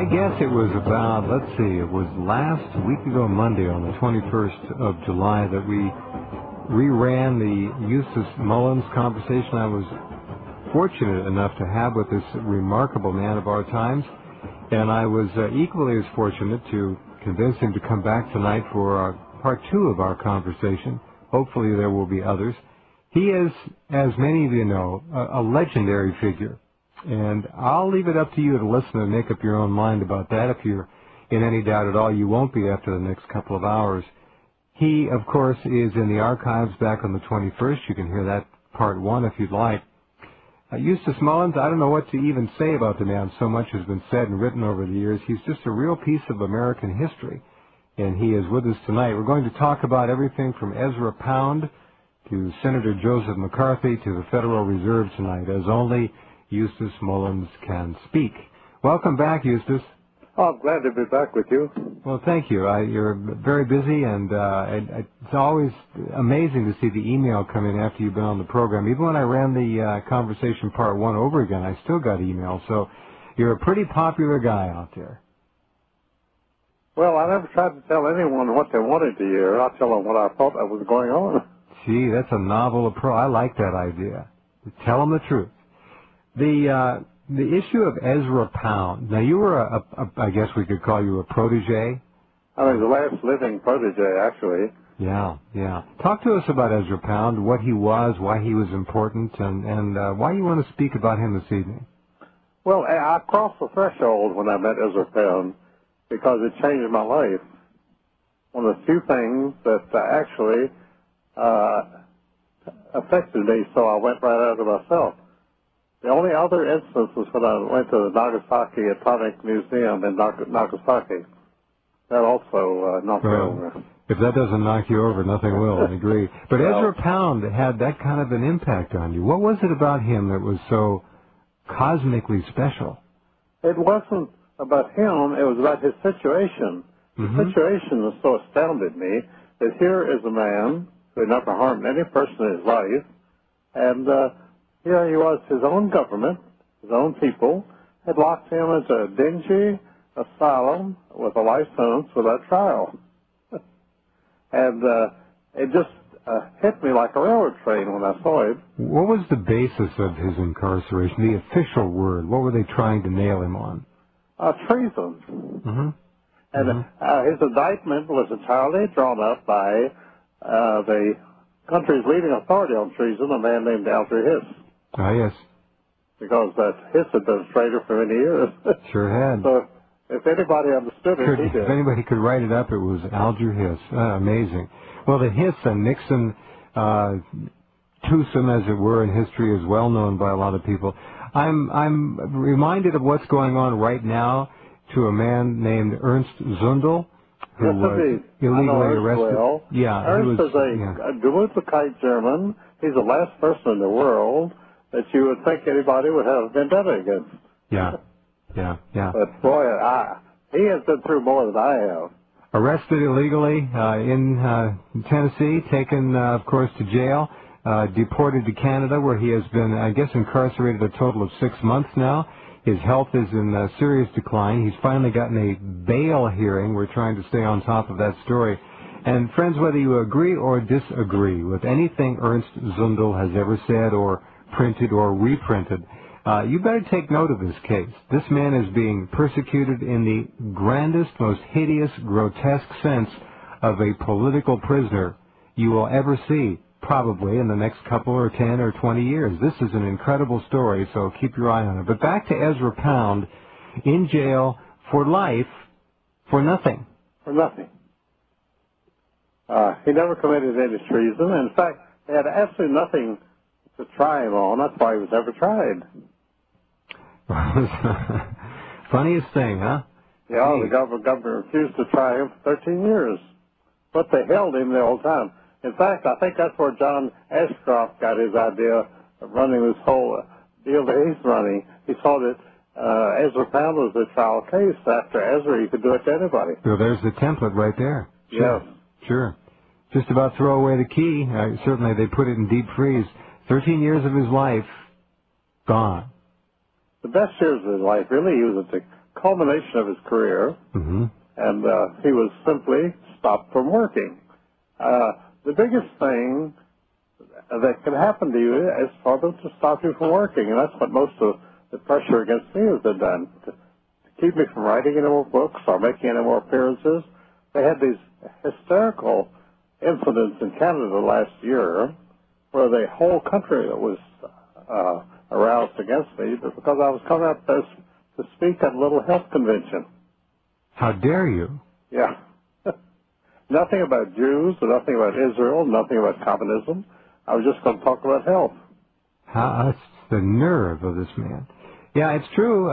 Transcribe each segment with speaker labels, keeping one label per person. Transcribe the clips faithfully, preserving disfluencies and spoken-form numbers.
Speaker 1: I guess it was about, let's see, it was last week ago Monday on the twenty-first of July that we reran the Eustace Mullins conversation I was fortunate enough to have with this remarkable man of our times. And I was uh, equally as fortunate to convince him to come back tonight for our part two of our conversation. Hopefully there will be others. He is, as many of you know, a, a legendary figure. And I'll leave it up to you to listen and make up your own mind about that. If you're in any doubt at all, you won't be after the next couple of hours. He, of course, is in the archives back on the twenty-first. You can hear that part one if you'd like. Uh, Eustace Mullins, I don't know what to even say about the man. So much has been said and written over the years. He's just a real piece of American history, and he is with us tonight. We're going to talk about everything from Ezra Pound to Senator Joseph McCarthy to the Federal Reserve tonight, as only Eustace Mullins can speak. Welcome back, Eustace.
Speaker 2: Oh, I'm glad to be back with you.
Speaker 1: Well, thank you. I, you're very busy, and uh, it, it's always amazing to see the email come in after you've been on the program. Even when I ran the uh, conversation part one over again, I still got email. So you're a pretty popular guy out there.
Speaker 2: Well, I never tried to tell anyone what they wanted to hear. I'll tell them what I thought that was going on.
Speaker 1: Gee, that's a novel approach. I like that idea. Tell them the truth. The uh, the issue of Ezra Pound. Now, you were a, a, a, I guess we could call you a protege.
Speaker 2: I was the last living protege, actually.
Speaker 1: Yeah, yeah. Talk to us about Ezra Pound, what he was, why he was important, and, and uh, why you want to speak about him this evening.
Speaker 2: Well, I crossed the threshold when I met Ezra Pound because it changed my life. One of the few things that uh, actually uh, affected me, so I went right out of myself. The only other instance was when I went to the Nagasaki Atomic Museum in Nagasaki. That also uh, knocked me
Speaker 1: well,
Speaker 2: over.
Speaker 1: If that doesn't knock you over, nothing will, I agree. But well, Ezra Pound had that kind of an impact on you. What was it about him that was so cosmically special?
Speaker 2: It wasn't about him, it was about his situation.
Speaker 1: Mm-hmm.
Speaker 2: The situation that so astounded me that here is a man who had never harmed any person in his life, and uh, here he was, his own government, his own people, had locked him into a dingy asylum with a life sentence without trial. and uh, it just uh, hit me like a railroad train when I saw it.
Speaker 1: What was the basis of his incarceration, the official word? What were they trying to nail him on?
Speaker 2: Uh, treason.
Speaker 1: Mm-hmm.
Speaker 2: And
Speaker 1: mm-hmm.
Speaker 2: Uh, his indictment was entirely drawn up by uh, the country's leading authority on treason, a man named Alger Hiss.
Speaker 1: Ah, yes.
Speaker 2: Because that Hiss had been a traitor for many years.
Speaker 1: Sure had.
Speaker 2: So if anybody understood it,
Speaker 1: could,
Speaker 2: he did.
Speaker 1: If anybody could write it up, it was Alger Hiss. Ah, amazing. Well, the Hiss and Nixon uh, twosome, as it were, in history is well known by a lot of people. I'm I'm reminded of what's going on right now to a man named Ernst Zundel, who
Speaker 2: yes,
Speaker 1: was
Speaker 2: indeed.
Speaker 1: illegally arrested.
Speaker 2: Well.
Speaker 1: Yeah,
Speaker 2: Ernst
Speaker 1: was,
Speaker 2: is a,
Speaker 1: yeah.
Speaker 2: a Gemütlichkeit German. He's the last person in the world that you would think anybody would have a vendetta against.
Speaker 1: Yeah, yeah, yeah.
Speaker 2: But boy, I, he has been through more than I have.
Speaker 1: Arrested illegally uh, in uh, Tennessee, taken, uh, of course, to jail, uh, deported to Canada, where he has been, I guess, incarcerated a total of six months now. His health is in uh, serious decline. He's finally gotten a bail hearing. We're trying to stay on top of that story. And friends, whether you agree or disagree with anything Ernst Zundel has ever said or printed or reprinted, uh, you better take note of this case. This man is being persecuted in the grandest, most hideous, grotesque sense of a political prisoner you will ever see, probably in the next couple or ten or twenty years. This is an incredible story, so keep your eye on it. But back to Ezra Pound, in jail for life, for nothing.
Speaker 2: For nothing. Uh, he never committed any treason. In fact, he had absolutely nothing to try him on. That's why he was never tried.
Speaker 1: Funniest thing, huh?
Speaker 2: Yeah,
Speaker 1: Gee.
Speaker 2: the government, government refused to try him for thirteen years. But they held him the whole time. In fact, I think that's where John Ashcroft got his idea of running this whole deal that he's running. He saw that uh, Ezra Pound was a trial case. After Ezra, you could do it to anybody.
Speaker 1: Well, there's the template right there. Sure.
Speaker 2: Yes.
Speaker 1: Sure. Just about throw away the key. Uh, certainly, they put it in deep freeze. Thirteen years of his life, gone.
Speaker 2: The best years of his life, really, he was at the culmination of his career,
Speaker 1: Mm-hmm.
Speaker 2: and uh, he was simply stopped from working. Uh, the biggest thing that can happen to you is for them to stop you from working, and that's what most of the pressure against me has been done, to, to keep me from writing any more books or making any more appearances. They had these hysterical incidents in Canada last year where the whole country was uh, aroused against me because I was coming up there to speak at a little health convention.
Speaker 1: How dare you?
Speaker 2: Yeah. Nothing about Jews, nothing about Israel, nothing about communism. I was just going to talk about health.
Speaker 1: How, that's the nerve of this man. Yeah, it's true.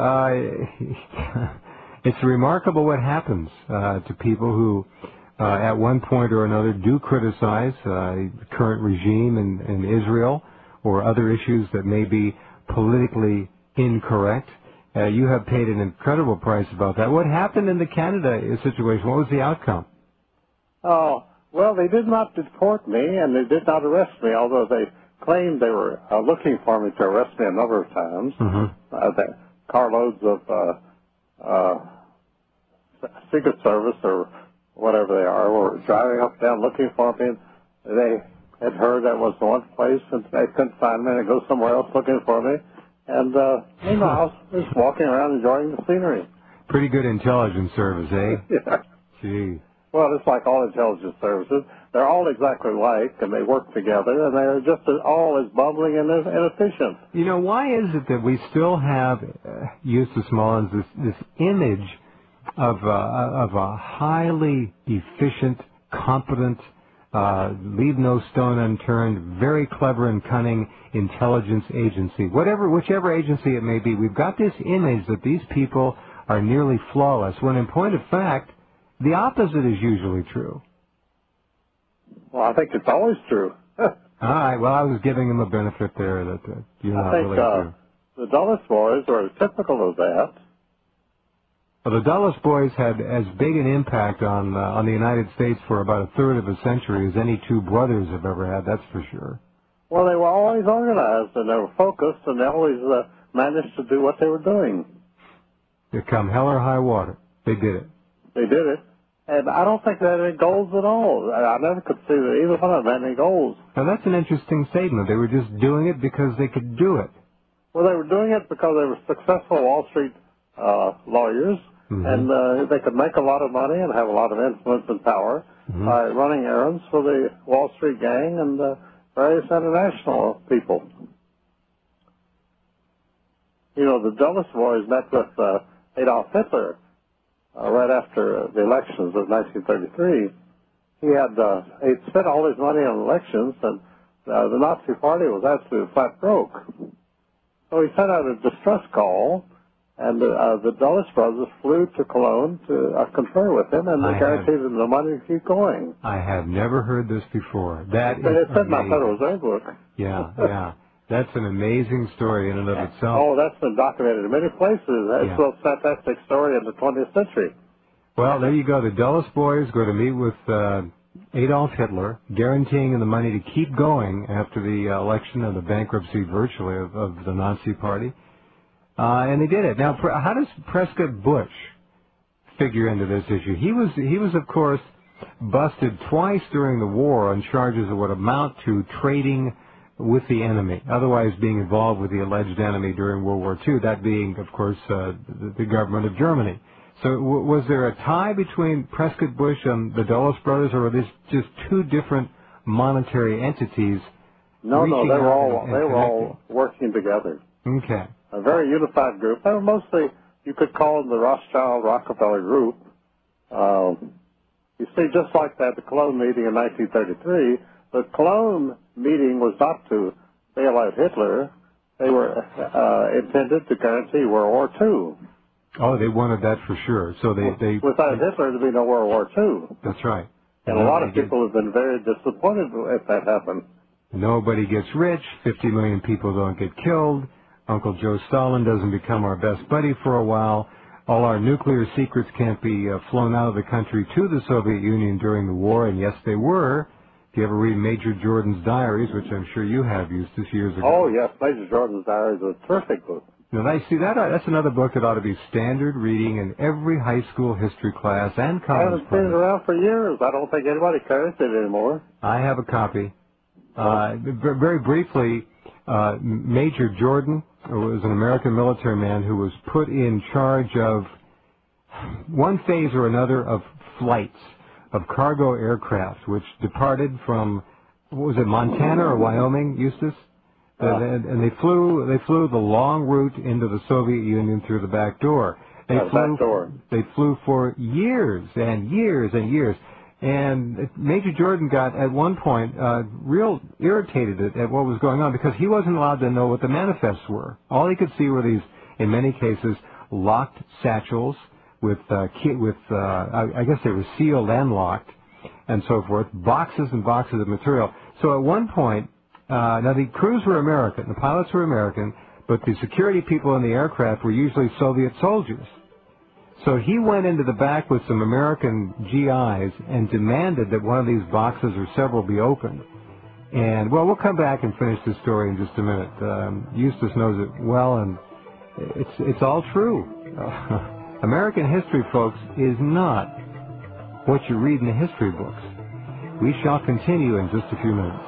Speaker 1: Uh, it's remarkable what happens uh, to people who, uh, at one point or another, do criticize uh, the current regime in, in Israel or other issues that may be politically incorrect. Uh, you have paid an incredible price about that. What happened in the Canada situation? What was the outcome?
Speaker 2: Oh, well, they did not deport me, and they did not arrest me, although they claimed they were uh, looking for me to arrest me a number of times.
Speaker 1: Mm-hmm.
Speaker 2: Uh, the carloads of uh, uh, Secret Service or whatever they are were driving up and down looking for me. They had heard that was the one place, and they couldn't find me, and they go somewhere else looking for me. And, uh, you know, I was just walking around enjoying the scenery.
Speaker 1: Pretty good intelligence service, eh?
Speaker 2: Yeah.
Speaker 1: Gee.
Speaker 2: Well, it's like all intelligence services. They're all exactly alike, and they work together, and they're just as, all as bumbling and as inefficient.
Speaker 1: You know, why is it that we still have, uh, Eustace Mullins, this, this image of, uh, of a highly efficient, competent, uh, leave no stone unturned, very clever and cunning intelligence agency? Whatever, whichever agency it may be, we've got this image that these people are nearly flawless, when in point of fact, the opposite is usually true.
Speaker 2: Well, I think it's always true.
Speaker 1: All right. Well, I was giving them a benefit there that uh, you're not
Speaker 2: I think
Speaker 1: really
Speaker 2: uh,
Speaker 1: true.
Speaker 2: the Dulles boys are typical of that.
Speaker 1: Well, the Dulles boys had as big an impact on uh, on the United States for about a third of a century as any two brothers have ever had. That's for sure.
Speaker 2: Well, they were always organized, and they were focused, and they always uh, managed to do what they were doing.
Speaker 1: They come hell or high water. They did it.
Speaker 2: They did it. And I don't think they had any goals at all. I, I never could see that either one of them had any goals.
Speaker 1: Now, that's an interesting statement. They were just doing it because they could do it.
Speaker 2: Well, they were doing it because they were successful Wall Street uh, lawyers, mm-hmm. and uh, they could make a lot of money and have a lot of influence and power mm-hmm. by running errands for the Wall Street gang and uh, various international people. You know, the Dulles boys met with uh, Adolf Hitler Uh, right after the elections of nineteen thirty-three. He had uh, he'd spent all his money on elections, and uh, the Nazi Party was absolutely flat broke. So he sent out a distress call, and uh, the Dulles brothers flew to Cologne to uh, confer with him, and they
Speaker 1: I
Speaker 2: guaranteed
Speaker 1: have,
Speaker 2: him the money to keep going.
Speaker 1: I have never heard this before. That
Speaker 2: but
Speaker 1: is
Speaker 2: it's in my
Speaker 1: amazing.
Speaker 2: Federal Reserve book.
Speaker 1: Yeah, yeah. That's an amazing story in and of itself.
Speaker 2: Oh, that's been documented in many places. It's
Speaker 1: Yeah.
Speaker 2: a fantastic story in the twentieth century.
Speaker 1: Well, there you go. The Dulles boys go to meet with uh, Adolf Hitler, guaranteeing him the money to keep going after the uh, election and the bankruptcy virtually of, of the Nazi Party. Uh, and they did it. Now, how does Prescott Bush figure into this issue? He was, he was, of course, busted twice during the war on charges that would amount to trading with the enemy, otherwise being involved with the alleged enemy during World War Two, that being, of course, uh, the, the government of Germany. So w was there a tie between Prescott Bush and the Dulles brothers, or were these just two different monetary entities?
Speaker 2: No, no, they were all
Speaker 1: and, and
Speaker 2: they were
Speaker 1: connected?
Speaker 2: all working together.
Speaker 1: Okay.
Speaker 2: A very unified group. They were mostly, you could call them the Rothschild Rockefeller group. Um, you see, just like that, the Cologne meeting in nineteen thirty-three, the Cologne meeting was not to bail out Hitler. They were uh, intended to guarantee World War Two.
Speaker 1: Oh, they wanted that for sure. So they, they
Speaker 2: without
Speaker 1: they,
Speaker 2: Hitler, there'd be no World War Two.
Speaker 1: That's right.
Speaker 2: And
Speaker 1: no,
Speaker 2: a lot of
Speaker 1: get,
Speaker 2: people have been very disappointed if that happened.
Speaker 1: Nobody gets rich. Fifty million people don't get killed. Uncle Joe Stalin doesn't become our best buddy for a while. All our nuclear secrets can't be uh, flown out of the country to the Soviet Union during the war, and yes, they were. If you ever read Major Jordan's diaries, which I'm sure you have, Eustace, years ago.
Speaker 2: Oh, yes, Major Jordan's diaries is a terrific book.
Speaker 1: Now, I see that. That's another book that ought to be standard reading in every high school history class and
Speaker 2: I
Speaker 1: college
Speaker 2: haven't seen it
Speaker 1: class.
Speaker 2: around for years. I don't think anybody carries it anymore.
Speaker 1: I have a copy. Uh, v- very briefly, uh, Major Jordan was an American military man who was put in charge of one phase or another of flights of cargo aircraft, which departed from, what was it, Montana or Wyoming, Eustace?
Speaker 2: Uh,
Speaker 1: and, and they flew they flew the long route into the Soviet Union through the back door. They
Speaker 2: yeah,
Speaker 1: flew
Speaker 2: back door.
Speaker 1: they flew for years and years and years. And Major Jordan got, at one point, uh, real irritated at, at what was going on because he wasn't allowed to know what the manifests were. All he could see were these, in many cases, locked satchels with, uh, key, with uh, I, I guess they were sealed and locked, and so forth, boxes and boxes of material. So at one point, uh, now the crews were American, the pilots were American, but the security people in the aircraft were usually Soviet soldiers. So he went into the back with some American G Is and demanded that one of these boxes or several be opened. And, well, we'll come back and finish this story in just a minute. Um, Eustace knows it well, and it's, it's all true. Uh, American history, folks, is not what you read in the history books. We shall continue in just a few minutes.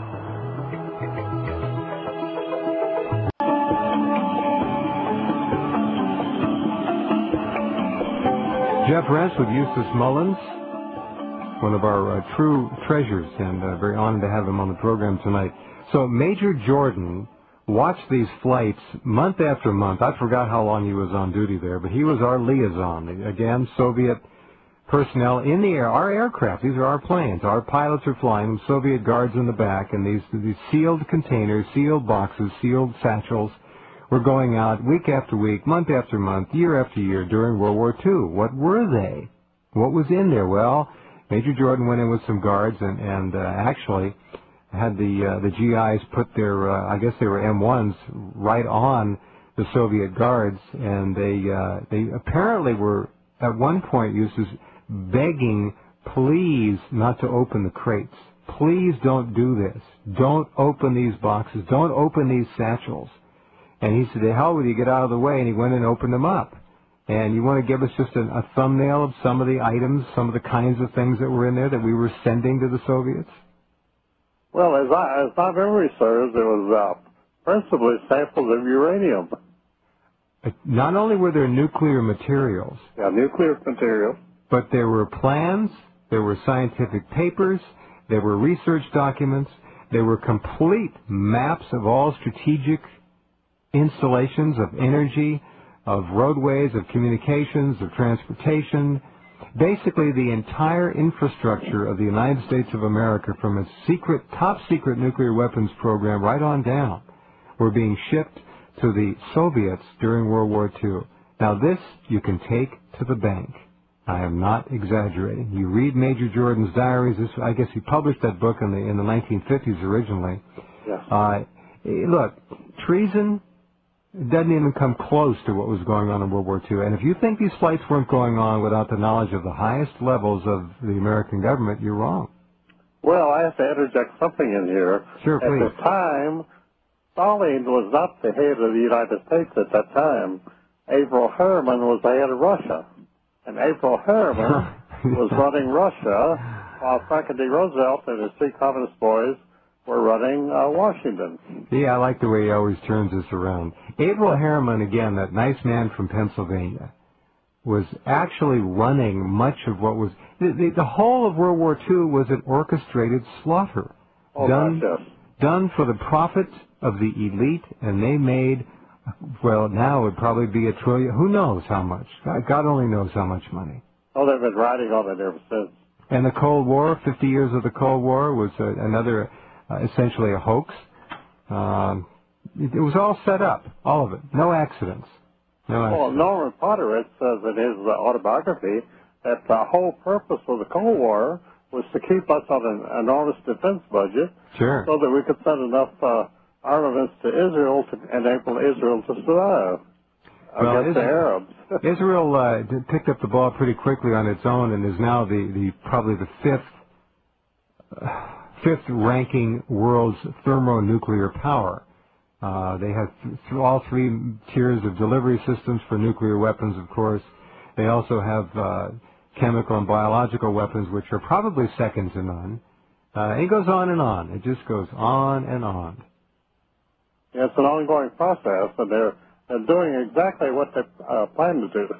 Speaker 1: Jeff Rense with Eustace Mullins, one of our uh, true treasures, and uh, very honored to have him on the program tonight. So Major Jordan watched these flights month after month. I forgot how long he was on duty there, but he was our liaison. Again, Soviet personnel in the air, our aircraft, these are our planes. Our pilots are flying them, Soviet guards in the back, and these, these sealed containers, sealed boxes, sealed satchels were going out week after week, month after month, year after year during World War Two. What were they? What was in there? Well, Major Jordan went in with some guards and, and uh, actually had the uh, the G Is put their, uh, I guess they were M ones, right on the Soviet guards, and they uh, they apparently were at one point Eustace begging, please not to open the crates. Please don't do this. Don't open these boxes. Don't open these satchels. And he said, the hell with you, get out of the way, and he went and opened them up. And you want to give us just a, a thumbnail of some of the items, some of the kinds of things that were in there that we were sending to the Soviets?
Speaker 2: Well, as, I, as my memory serves, it was uh, principally samples of uranium.
Speaker 1: Not only were there nuclear materials,
Speaker 2: Yeah, nuclear material.
Speaker 1: but there were plans, there were scientific papers, there were research documents, there were complete maps of all strategic installations of energy, of roadways, of communications, of transportation, basically the entire infrastructure of the United States of America, from its secret, top secret nuclear weapons program right on down, were being shipped to the Soviets during World War Two. Now this you can take to the bank. I am not exaggerating. You read Major Jordan's diaries. This, I guess he published that book in the in the nineteen fifties originally.
Speaker 2: Yes.
Speaker 1: Uh, look, treason doesn't even come close to what was going on in World War Two. And if you think these flights weren't going on without the knowledge of the highest levels of the American government, you're wrong.
Speaker 2: Well, I have to interject something in here.
Speaker 1: Sure,
Speaker 2: At
Speaker 1: please.
Speaker 2: the time, Stalin was not the head of the United States at that time. Averell Harriman was the head of Russia. And Averell Harriman was running Russia while Franklin D. Roosevelt and his three communist boys were running uh, Washington.
Speaker 1: Yeah, I like the way he always turns this around. Averell Harriman, again, that nice man from Pennsylvania, was actually running much of what was... The, the, the whole of World War Two was an orchestrated slaughter.
Speaker 2: Oh,
Speaker 1: done,
Speaker 2: gosh, yes.
Speaker 1: done for the profit of the elite, and they made, well, now it would probably be a trillion. Who knows how much? God, God only knows how much money.
Speaker 2: Oh, they've been riding on it ever since.
Speaker 1: And the Cold War, fifty years of the Cold War, was uh, another... Uh, essentially a hoax. Um, it, it was all set up, all of it. No accidents. No
Speaker 2: Well,
Speaker 1: accidents.
Speaker 2: Norman Potteridge says in his uh, autobiography that the whole purpose of the Cold War was to keep us on an enormous defense budget
Speaker 1: Sure.
Speaker 2: so that we could send enough uh, armaments to Israel to enable Israel to survive
Speaker 1: Well,
Speaker 2: against the Arabs.
Speaker 1: Israel uh, did- picked up the ball pretty quickly on its own and is now the, the probably the fifth uh, fifth ranking world's thermonuclear power. Uh, they have th th all three tiers of delivery systems for nuclear weapons, of course. They also have uh, chemical and biological weapons, which are probably second to none. Uh, it goes on and on. It just goes on and on.
Speaker 2: It's an ongoing process, and they're, they're doing exactly what they uh, plan to do.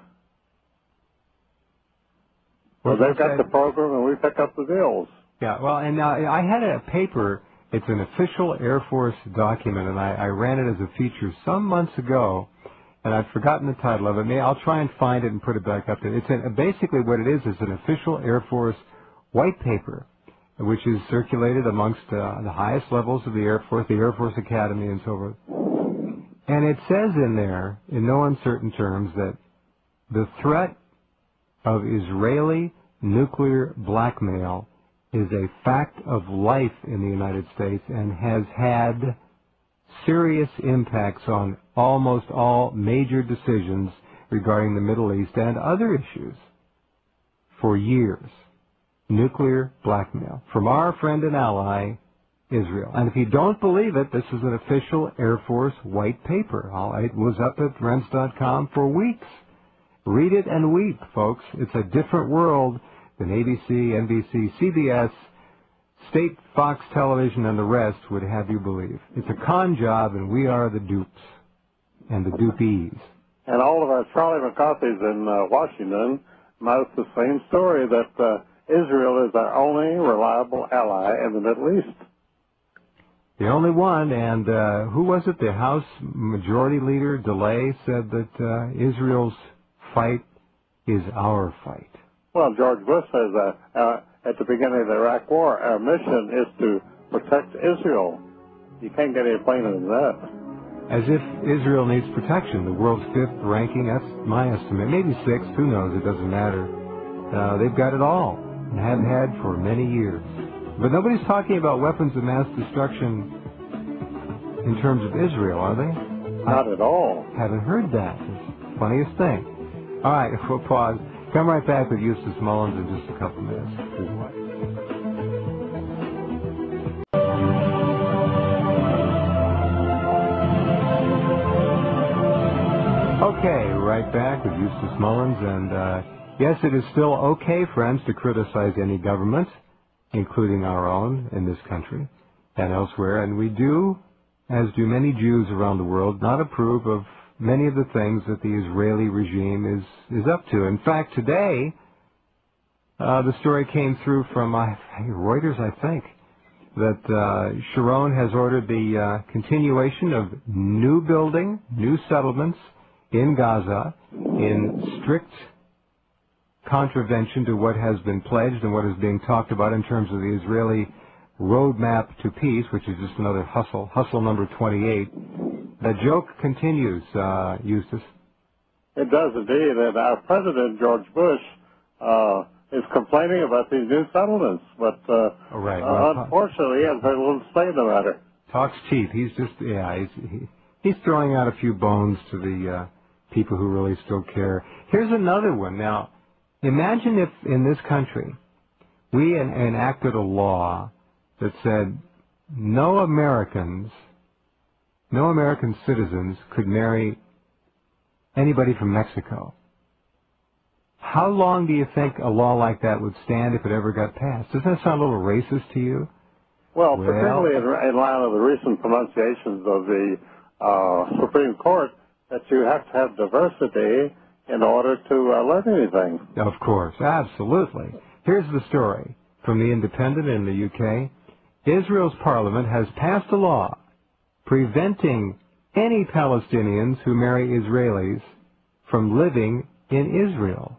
Speaker 2: Well, they've got the program, and we pick up the deals.
Speaker 1: Yeah, well, and uh, I had a paper. It's an official Air Force document, and I, I ran it as a feature some months ago, and I've forgotten the title of it. May I'll try and find it and put it back up there. It's a, basically what it is is an official Air Force white paper, which is circulated amongst uh, the highest levels of the Air Force, the Air Force Academy, and so forth. And it says in there, in no uncertain terms, that the threat of Israeli nuclear blackmail is a fact of life in the United States and has had serious impacts on almost all major decisions regarding the Middle East and other issues for years. Nuclear blackmail from our friend and ally, Israel. And if you don't believe it, this is an official Air Force white paper. It was up at Rense dot com for weeks. Read it and weep, folks. It's a different world than A B C, N B C, C B S, State Fox Television, and the rest would have you believe. It's a con job, and we are the dupes and the dupees.
Speaker 2: And all of our Charlie McCarthy's in uh, Washington mouth the same story, that uh, Israel is our only reliable ally in the Middle East.
Speaker 1: The only one, and uh, who was it? The House Majority Leader, DeLay, said that uh, Israel's fight is our fight.
Speaker 2: Well, George Bush says that uh, at the beginning of the Iraq War, our mission is to protect Israel. You can't get any plainer than that.
Speaker 1: As if Israel needs protection. The world's fifth ranking, that's my estimate. Maybe sixth, who knows, it doesn't matter. Uh, they've got it all, and have had for many years. But nobody's talking about weapons of mass destruction in terms of Israel, are they?
Speaker 2: Not at all.
Speaker 1: Haven't heard that. It's the funniest thing. All right, we'll pause. Come right back with Eustace Mullins in just a couple minutes. Okay, right back with Eustace Mullins, and uh, yes, it is still okay, friends, to criticize any government, including our own in this country and elsewhere, and we do, as do many Jews around the world, not approve of many of the things that the Israeli regime is, is up to. In fact, today, uh, the story came through from uh, Reuters, I think, that uh, Sharon has ordered the uh, continuation of new building, new settlements in Gaza in strict contravention to what has been pledged and what is being talked about in terms of the Israeli roadmap to peace, which is just another hustle, hustle number twenty-eight. The joke continues, uh, Eustace.
Speaker 2: It does indeed, and our President, George Bush, uh, is complaining about these new settlements, but uh,
Speaker 1: oh, right.
Speaker 2: uh,
Speaker 1: well,
Speaker 2: unfortunately, he has very little to say in the matter.
Speaker 1: Talks cheap. He's just, yeah, he's, he, he's throwing out a few bones to the uh, people who really still care. Here's another one. Now, imagine if in this country we en enacted a law that said no Americans, no American citizens could marry anybody from Mexico. How long do you think a law like that would stand if it ever got passed? Doesn't that sound a little racist to you?
Speaker 2: Well,
Speaker 1: well
Speaker 2: particularly in, in line of the recent pronunciations of the uh, Supreme Court, that you have to have diversity in order to uh, learn anything.
Speaker 1: Of course, absolutely. Here's the story from The Independent in the U K. Israel's parliament has passed a law preventing any Palestinians who marry Israelis from living in Israel,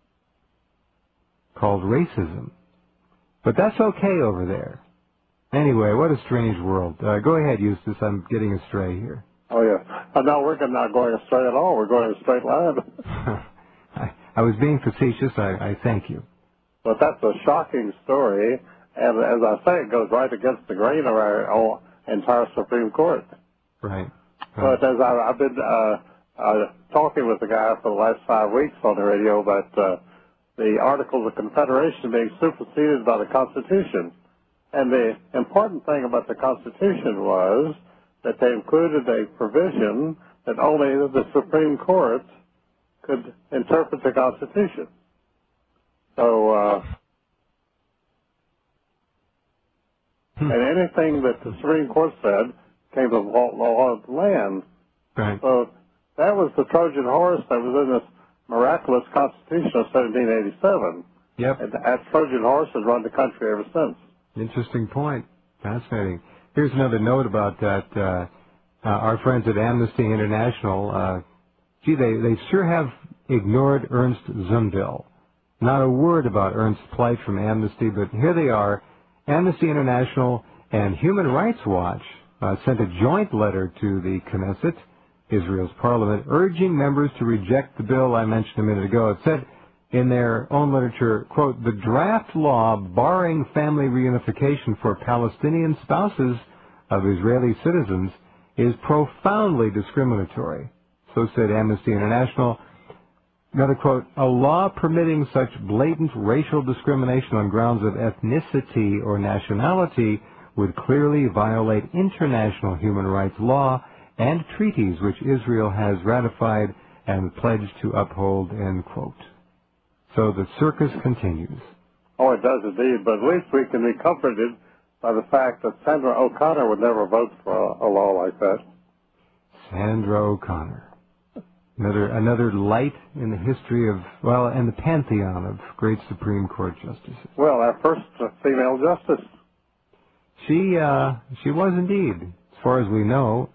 Speaker 1: called racism. But that's okay over there. Anyway, what a strange world. Uh, go ahead, Eustace. I'm getting astray here.
Speaker 2: Oh, yeah. Uh, no, we're not going astray at all. We're going a straight line.
Speaker 1: I, I was being facetious. I, I thank you.
Speaker 2: But that's a shocking story. And as I say, it goes right against the grain of our whole entire Supreme Court.
Speaker 1: Right.
Speaker 2: But as I, I've been uh, uh, talking with the guy for the last five weeks on the radio about uh, the Articles of Confederation being superseded by the Constitution. And the important thing about the Constitution was that they included a provision that only the Supreme Court could interpret the Constitution. So, uh,
Speaker 1: hmm.
Speaker 2: and anything that the Supreme Court said came to the law of the land.
Speaker 1: Right.
Speaker 2: So that was the Trojan horse that was in this miraculous Constitution of seventeen eighty-seven.
Speaker 1: Yep.
Speaker 2: And that Trojan horse has run the country ever since.
Speaker 1: Interesting point. Fascinating. Here's another note about that. Uh, uh, our friends at Amnesty International, uh, gee, they, they sure have ignored Ernst Zundel. Not a word about Ernst's plight from Amnesty, but here they are. Amnesty International and Human Rights Watch uh, sent a joint letter to the Knesset, Israel's parliament, urging members to reject the bill I mentioned a minute ago. It said in their own literature, quote, the draft law barring family reunification for Palestinian spouses of Israeli citizens is profoundly discriminatory. So said Amnesty International. Another quote, a law permitting such blatant racial discrimination on grounds of ethnicity or nationality would clearly violate international human rights law and treaties which Israel has ratified and pledged to uphold, end quote. So the circus continues.
Speaker 2: Oh, it does indeed, but at least we can be comforted by the fact that Sandra O'Connor would never vote for a, a law like that.
Speaker 1: Sandra O'Connor. Another another light in the history of, well, and the pantheon of great Supreme Court justices.
Speaker 2: Well, our first female justice.
Speaker 1: She, uh, she was indeed, as far as we know.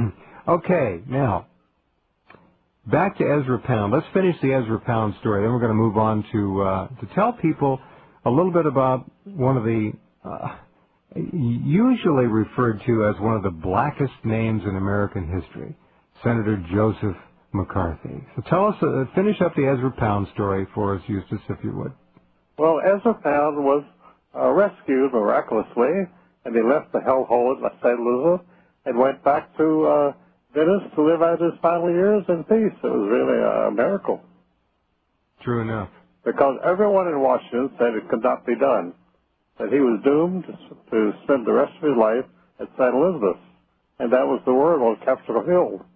Speaker 1: Okay, now, back to Ezra Pound. Let's finish the Ezra Pound story. Then we're going to move on to uh, to tell people a little bit about one of the uh, usually referred to as one of the blackest names in American history, Senator Joseph McCarthy. So tell us, uh, finish up the Ezra Pound story for us, Eustace, if you would.
Speaker 2: Well, Ezra Pound was uh, rescued miraculously, and he left the hellhole at Saint Elizabeth and went back to uh, Venice to live out his final years in peace. It was really a miracle.
Speaker 1: True enough.
Speaker 2: Because everyone in Washington said it could not be done, that he was doomed to spend the rest of his life at Saint Elizabeth, and that was the word on Capitol Hill.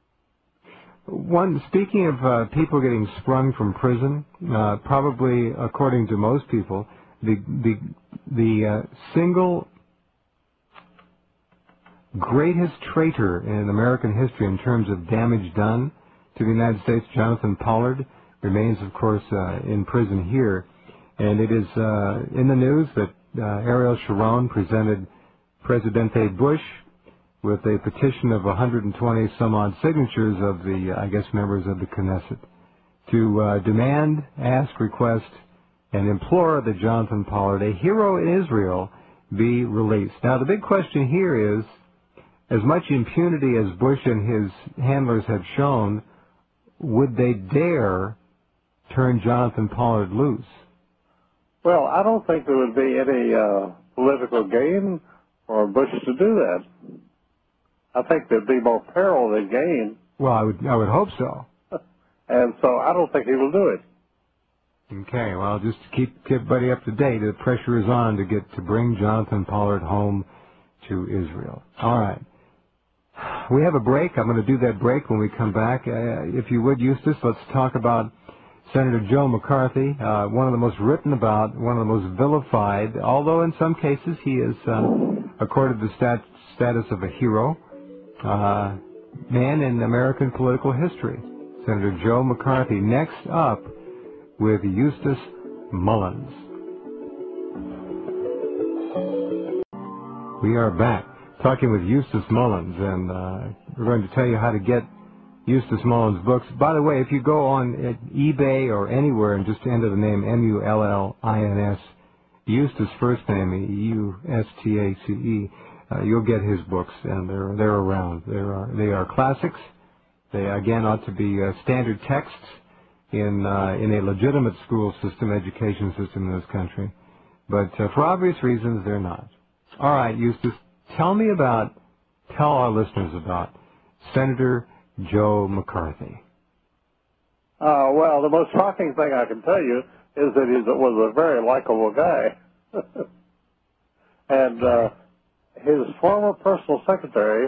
Speaker 1: One, speaking of uh, people getting sprung from prison, uh, probably, according to most people, the the the uh, single greatest traitor in American history in terms of damage done to the United States, Jonathan Pollard, remains, of course, uh, in prison here. And it is uh, in the news that uh, Ariel Sharon presented Presidente Bush with a petition of one hundred twenty some odd signatures of the, I guess, members of the Knesset to uh, demand, ask, request, and implore that Jonathan Pollard, a hero in Israel, be released. Now, the big question here is, as much impunity as Bush and his handlers have shown, would they dare turn Jonathan Pollard loose?
Speaker 2: Well, I don't think there would be any uh, political gain for Bush to do that. I think there'd be more peril than gain.
Speaker 1: Well, I would, I would hope so.
Speaker 2: And so I don't think he will do it.
Speaker 1: Okay, well, just to keep everybody up to date, the pressure is on to get to bring Jonathan Pollard home to Israel. All right. We have a break. I'm going to do that break when we come back. Uh, if you would, Eustace, let's talk about Senator Joe McCarthy, uh, one of the most written about, one of the most vilified, although in some cases he is uh, accorded the stat status of a hero, uh, man in American political history. Senator Joe McCarthy, next up with Eustace Mullins. We are back talking with Eustace Mullins, and uh, we're going to tell you how to get Eustace Mullins' books. By the way, if you go on eBay or anywhere and just enter the name M U L L I N S, Eustace first name, E U S T A C E, uh, you'll get his books, and they're they're around. They are they are classics. They again ought to be uh, standard texts in uh, in a legitimate school system, education system in this country, but uh, for obvious reasons they're not. All right, Eustace, tell me about, tell our listeners about Senator Joe McCarthy.
Speaker 2: Uh, well, the most shocking thing I can tell you is that he was a very likable guy. And uh, his former personal secretary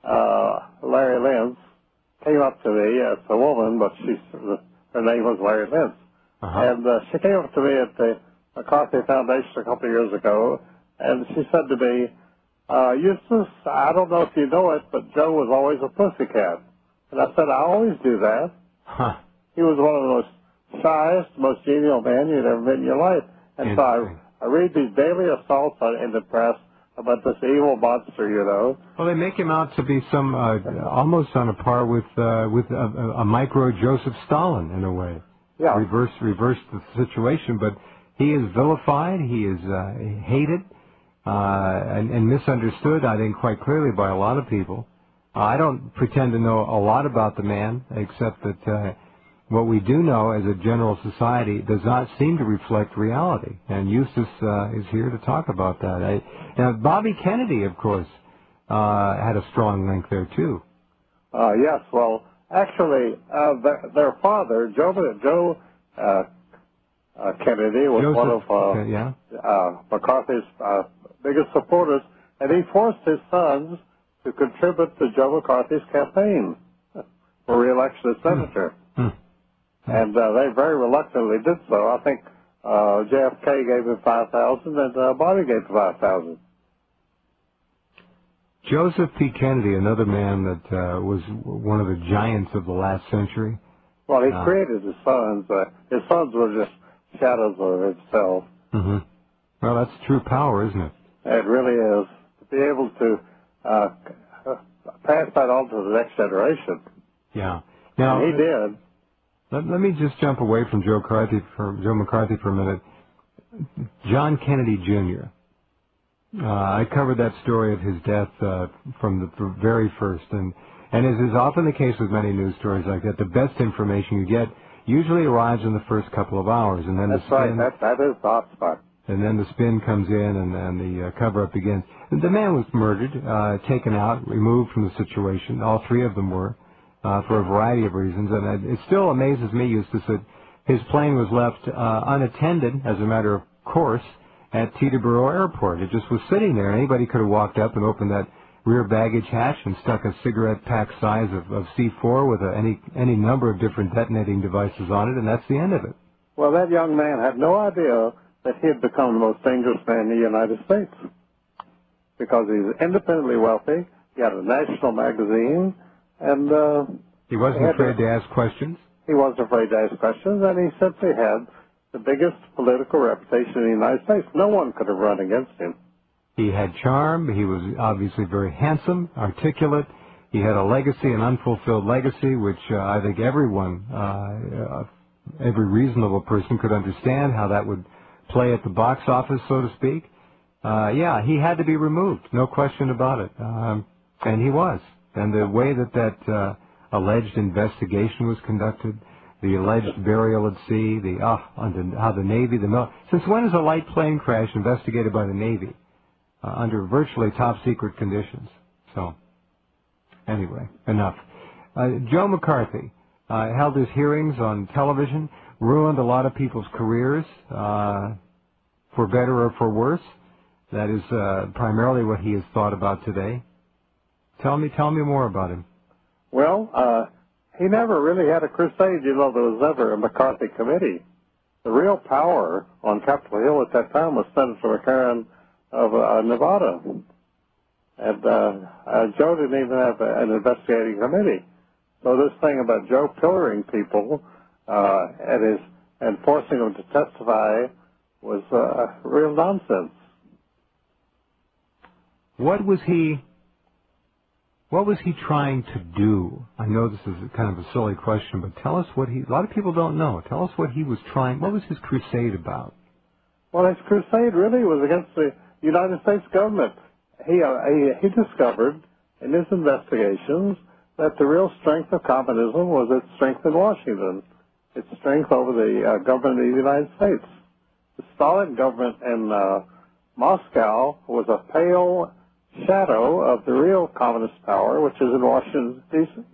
Speaker 2: uh, Larry Lentz came up to me as a woman, but she's, her name was Larry Lentz.
Speaker 1: Uh-huh.
Speaker 2: And uh, she came up to me at the McCarthy Foundation a couple of years ago, and she said to me, uh, Eustace, I don't know if you know it, but Joe was always a pussycat. And I said, I always do that.
Speaker 1: Huh.
Speaker 2: He was one of the most shyest, most genial man you'd ever met in your life. And so I, I read these daily assaults on, in the press about this evil monster, you know.
Speaker 1: Well, they make him out to be some uh, almost on a par with uh, with a, a micro Joseph Stalin in a way.
Speaker 2: Yeah.
Speaker 1: Reverse reverse the situation, but he is vilified. He is uh, hated uh, and, and misunderstood, I think, quite clearly by a lot of people. Uh, I don't pretend to know a lot about the man, except that uh, what we do know as a general society does not seem to reflect reality. And Eustace uh, is here to talk about that. I, now, Bobby Kennedy, of course, uh, had a strong link there, too.
Speaker 2: Uh, yes, well, actually, uh, their, their father, Joe, Joe uh, uh, Kennedy, was
Speaker 1: Joseph,
Speaker 2: one of uh,
Speaker 1: okay, yeah.
Speaker 2: uh, McCarthy's uh, biggest supporters, and he forced his sons to contribute to Joe McCarthy's campaign for re-election as senator.
Speaker 1: Hmm.
Speaker 2: And uh, they very reluctantly did so. I think uh, J F K gave him five thousand dollars, and uh, Bobby gave him five thousand dollars.
Speaker 1: Joseph P. Kennedy, another man that uh, was one of the giants of the last century.
Speaker 2: Well, he
Speaker 1: uh,
Speaker 2: created his sons. Uh, his sons were just shadows of himself.
Speaker 1: Mm-hmm. Well, that's true power, isn't it?
Speaker 2: It really is. To be able to uh, pass that on to the next generation.
Speaker 1: Yeah. Now,
Speaker 2: and he did.
Speaker 1: Let, let me just jump away from Joe McCarthy for Joe McCarthy for a minute. John Kennedy Junior Uh, I covered that story of his death uh, from the very first, and and as is often the case with many news stories like that, the best information you get usually arrives in the first couple of hours, and then
Speaker 2: That's
Speaker 1: the spin,
Speaker 2: right. That that is the hot spot.
Speaker 1: And then the spin comes in, and, and the uh, cover-up begins. The man was murdered, uh, taken out, removed from the situation. All three of them were, uh, for a variety of reasons. And it still amazes me, Eustace, that his plane was left uh, unattended, as a matter of course, at Teterboro Airport. It just was sitting there. Anybody could have walked up and opened that rear baggage hatch and stuck a cigarette pack size of, of C four with a, any any number of different detonating devices on it, and that's the end of it.
Speaker 2: Well, that young man had no idea that he had become the most dangerous man in the United States, because he's independently wealthy. He had a national magazine, and uh,
Speaker 1: he wasn't
Speaker 2: he
Speaker 1: afraid
Speaker 2: to,
Speaker 1: to ask questions.
Speaker 2: He wasn't afraid to ask questions, and he simply had the biggest political reputation in the United States. No one could have run against him.
Speaker 1: He had charm. He was obviously very handsome, articulate. He had a legacy, an unfulfilled legacy, which uh, I think everyone, uh, uh, every reasonable person could understand how that would play at the box office, so to speak. Uh, yeah, he had to be removed, no question about it. Um, and he was. And the way that that uh, alleged investigation was conducted, the alleged burial at sea, the uh, under, how the Navy, the mil- since when is a light plane crash investigated by the Navy uh, under virtually top secret conditions? So, anyway, enough. Uh, Joe McCarthy uh, held his hearings on television, ruined a lot of people's careers, uh, for better or for worse. That is uh, primarily what he is thought about today. Tell me, tell me more about him.
Speaker 2: Well, uh, he never really had a crusade. You know, there was never a McCarthy committee. The real power on Capitol Hill at that time was Senator McCarran of uh, Nevada. And uh, uh, Joe didn't even have a, an investigating committee. So this thing about Joe pillaring people uh, and, his, and forcing them to testify was uh, real nonsense.
Speaker 1: What was he... What was he trying to do? I know this is kind of a silly question, but tell us what he... A lot of people don't know. Tell us what he was trying... What was his crusade about?
Speaker 2: Well, his crusade really was against the United States government. He, uh, he, he discovered in his investigations that the real strength of communism was its strength in Washington, its strength over the uh, government of the United States. The Stalin government in uh, Moscow was a pale shadow of the real communist power, which is in Washington, D C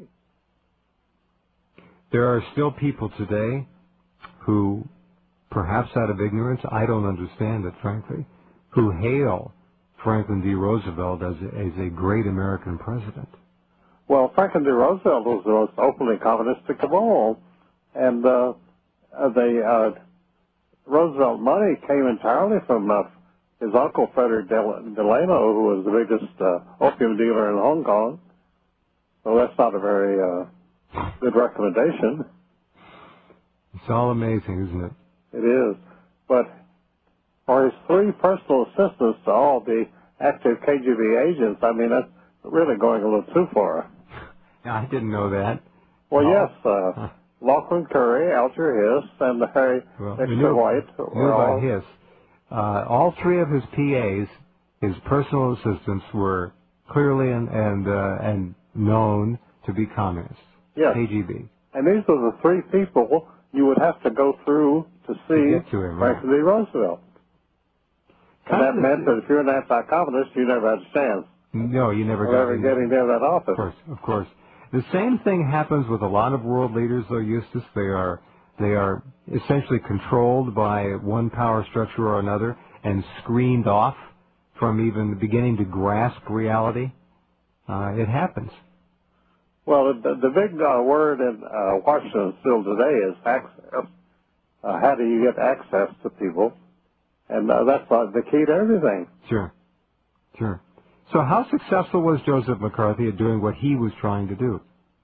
Speaker 1: There are still people today who, perhaps out of ignorance, I don't understand it, frankly, who hail Franklin D. Roosevelt as a, as a great American president.
Speaker 2: Well, Franklin D. Roosevelt was the most openly communistic of all, and uh, uh, the uh, Roosevelt money came entirely from uh, his uncle Frederick Del- Delano, who was the biggest uh, opium dealer in Hong Kong. So that's not a very uh, good recommendation.
Speaker 1: It's all amazing, isn't it?
Speaker 2: It is. But for his three personal assistants to all be active K G B agents, I mean, that's really going a little too far.
Speaker 1: I didn't know that.
Speaker 2: Well,
Speaker 1: oh.
Speaker 2: yes, uh, Lachlan Curry, Alger Hiss, and Harry
Speaker 1: well,
Speaker 2: Dexter White were all...
Speaker 1: Hiss. Uh, all three of his P As, his personal assistants, were clearly and and, uh, and known to be communists.
Speaker 2: Yes.
Speaker 1: K G B.
Speaker 2: And these were the three people you would have to go through to see
Speaker 1: to get to him,
Speaker 2: Franklin
Speaker 1: right.
Speaker 2: D. Roosevelt. And that meant that if you're an anti-communist, you never had a chance.
Speaker 1: No, you never
Speaker 2: of
Speaker 1: got
Speaker 2: ever
Speaker 1: in.
Speaker 2: getting near that office.
Speaker 1: Of course, of course. The same thing happens with a lot of world leaders, though, Eustace. They are they are essentially controlled by one power structure or another and screened off from even beginning to grasp reality. Uh, it happens.
Speaker 2: Well, the, the big uh, word in uh, Washington still today is access. Uh, how do you get access to people? And uh, that's uh, the key to everything.
Speaker 1: Sure, sure. So how successful was Joseph McCarthy at doing what he was trying to do?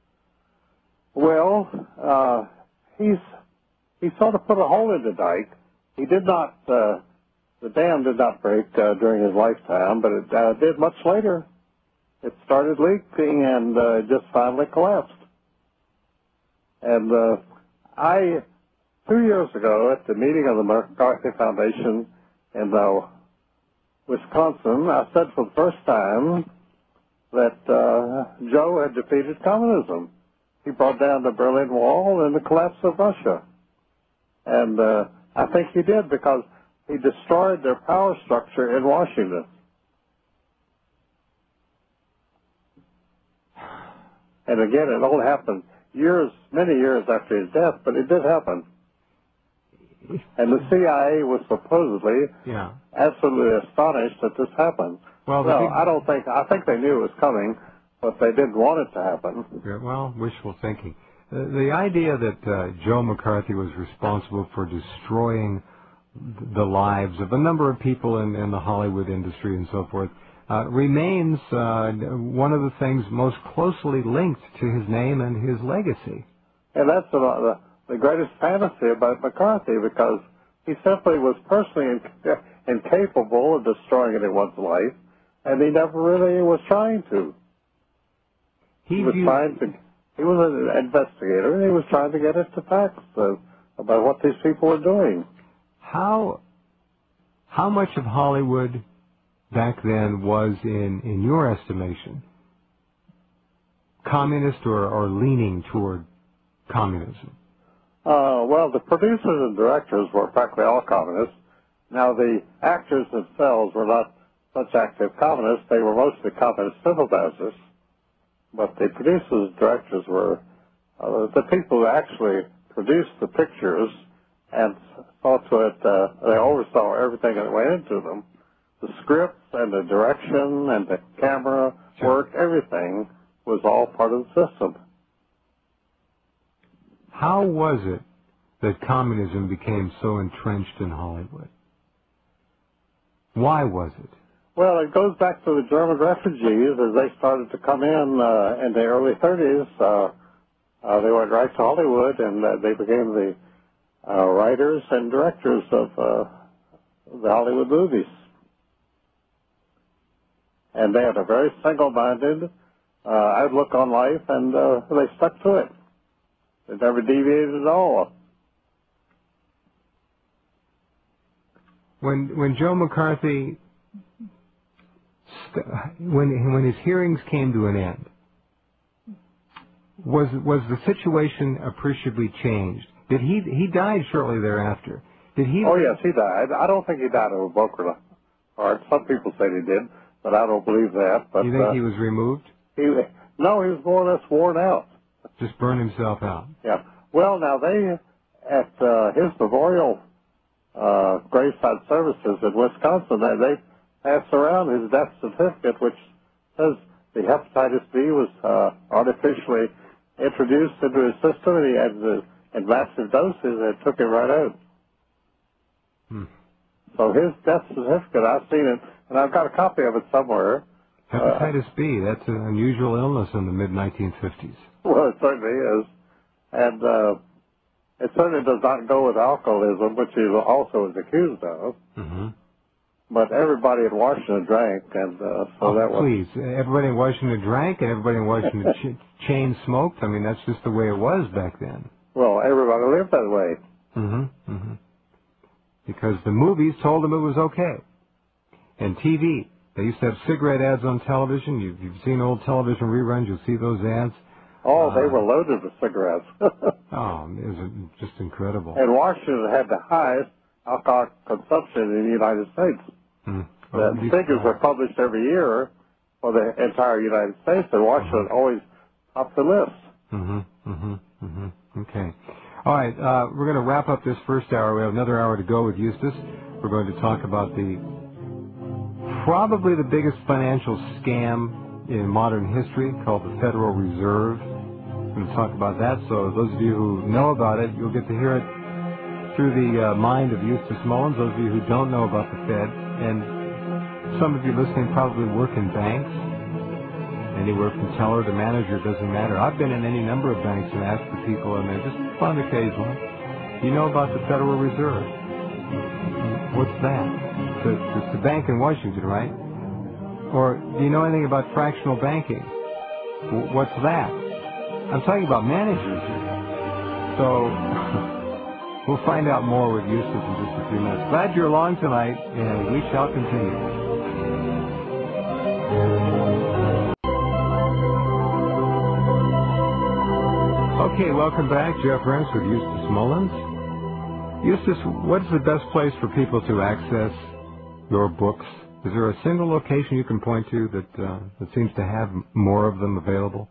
Speaker 2: Well, uh, he's he sort of put a hole in the dike. He did not, uh, the dam did not break uh, during his lifetime, but it uh, did much later. It started leaking and uh, just finally collapsed. And uh, I, two years ago, at the meeting of the McCarthy Foundation in uh, Wisconsin, I said for the first time that uh, Joe had defeated communism. He brought down the Berlin Wall and the collapse of Russia. And uh, I think he did because he destroyed their power structure in Washington. And again, it all happened years, many years after his death, but it did happen. And the C I A was supposedly
Speaker 1: yeah.
Speaker 2: absolutely astonished that this happened.
Speaker 1: Well,
Speaker 2: well
Speaker 1: big...
Speaker 2: I don't think, I think they knew it was coming, but they didn't want it to happen.
Speaker 1: Yeah, well, wishful thinking. Uh, the idea that uh, Joe McCarthy was responsible for destroying the lives of a number of people in, in the Hollywood industry and so forth uh, remains uh, one of the things most closely linked to his name and his legacy.
Speaker 2: And that's the, the greatest fantasy about McCarthy, because he simply was personally inc- incapable of destroying anyone's life, and he never really was trying to. He, he was viewed... trying to. He was an investigator, and he was trying to get us to facts uh, about what these people were doing.
Speaker 1: How how much of Hollywood back then was, in, in your estimation, communist or, or leaning toward communism?
Speaker 2: Uh, well, the producers and directors were practically all communists. Now, the actors themselves were not such active communists. They were mostly communist sympathizers. But the producers and directors were uh, the people who actually produced the pictures and saw to it, uh, they oversaw everything that went into them. The scripts and the direction and the camera
Speaker 1: sure.
Speaker 2: work, everything was all part of the system.
Speaker 1: How was it that communism became so entrenched in Hollywood? Why was it?
Speaker 2: Well, it goes back to the German refugees as they started to come in uh, in the early thirties. Uh, uh, they went right to Hollywood, and uh, they became the uh, writers and directors of uh, the Hollywood movies. And they had a very single-minded uh, outlook on life, and uh, they stuck to it. They never deviated at all.
Speaker 1: When when Joe McCarthy, when when his hearings came to an end, was was the situation appreciably changed? Did he he died shortly thereafter? Did he?
Speaker 2: Oh yes, he died. I don't think he died of a broken heart. Some people say he did, but I don't believe that. But
Speaker 1: you think
Speaker 2: uh,
Speaker 1: he was removed?
Speaker 2: He no, he was more or less worn out.
Speaker 1: Just burned himself out.
Speaker 2: Yeah. Well, now they at uh, his memorial uh, graveside services in Wisconsin, they, they passed around his death certificate, which says the hepatitis B was uh, artificially introduced into his system, and he had the, in massive doses, and it took him right out.
Speaker 1: Hmm.
Speaker 2: So his death certificate, I've seen it, and I've got a copy of it somewhere.
Speaker 1: Hepatitis uh, B, that's an unusual illness in the mid nineteen fifties.
Speaker 2: Well, it certainly is. And uh, it certainly does not go with alcoholism, which he also is accused of.
Speaker 1: Mm-hmm.
Speaker 2: But everybody in Washington drank, and uh, so
Speaker 1: oh,
Speaker 2: that was...
Speaker 1: please, everybody in Washington drank, and everybody in Washington ch chain smoked? I mean, that's just the way it was back then.
Speaker 2: Well, everybody lived that way.
Speaker 1: Mm-hmm, mm-hmm. Because the movies told them it was okay. And T V. They used to have cigarette ads on television. You've, you've seen old television reruns. You'll see those ads.
Speaker 2: Oh, they
Speaker 1: uh,
Speaker 2: were loaded with cigarettes.
Speaker 1: oh, it was just incredible.
Speaker 2: And Washington had the highest alcohol consumption in the United States.
Speaker 1: Mm.
Speaker 2: The
Speaker 1: Well,
Speaker 2: figures are published every year for the entire United States, and Washington mm-hmm. always topped the list.
Speaker 1: Mm-hmm, mm-hmm, mm-hmm. Okay. All right, uh, we're going to wrap up this first hour. We have another hour to go with Eustace. We're going to talk about the probably the biggest financial scam in modern history, called the Federal Reserve. We're going to talk about that, so those of you who know about it, you'll get to hear it through the uh, mind of Eustace Mullins. Those of you who don't know about the Fed, and some of you listening probably work in banks, anywhere from teller to manager, doesn't matter. I've been in any number of banks and asked the people, and they're just fun occasionally, you know about the Federal Reserve? What's that? It's, a, it's the bank in Washington, right? Or do you know anything about fractional banking? W what's that? I'm talking about managers here. So we'll find out more with Eustace in just a few minutes. Glad you're along tonight, and we shall continue. Okay, welcome back. Jeff Rense with Eustace Mullins. Eustace, what's the best place for people to access your books? Is there a single location you can point to that, uh, that seems to have more of them available?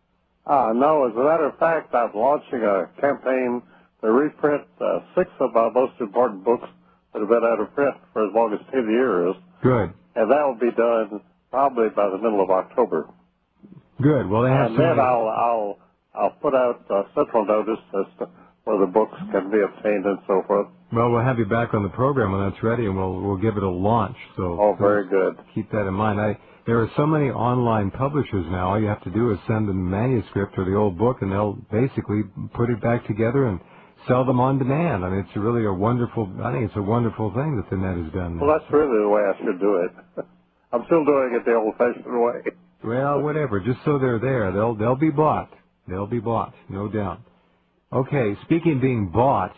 Speaker 2: Uh, no, as a matter of fact, I'm launching a campaign to reprint uh, six of my most important books that have been out of print for as long as ten years.
Speaker 1: Good.
Speaker 2: And that will be done probably by the middle of October.
Speaker 1: Good. Well, they have
Speaker 2: and then I'll, I'll, I'll put out a central notice as to where the books can be obtained and so forth.
Speaker 1: Well, we'll have you back on the program when that's ready, and we'll we'll give it a launch. So
Speaker 2: oh, very good.
Speaker 1: Keep that in mind. I, there are so many online publishers now. All you have to do is send them the manuscript or the old book, and they'll basically put it back together and sell them on demand. I mean, it's really a wonderful. I think it's a wonderful thing that the net has done.
Speaker 2: Well, that's really the way I should do it. I'm still doing it the old-fashioned way.
Speaker 1: Well, whatever. Just so they're there, they'll they'll be bought. They'll be bought, no doubt. Okay, speaking of being bought,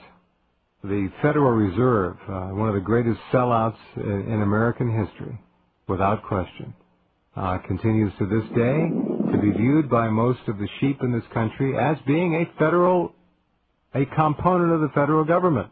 Speaker 1: the Federal Reserve, uh, one of the greatest sellouts in, in American history, without question, uh, continues to this day to be viewed by most of the sheep in this country as being a federal, a component of the federal government,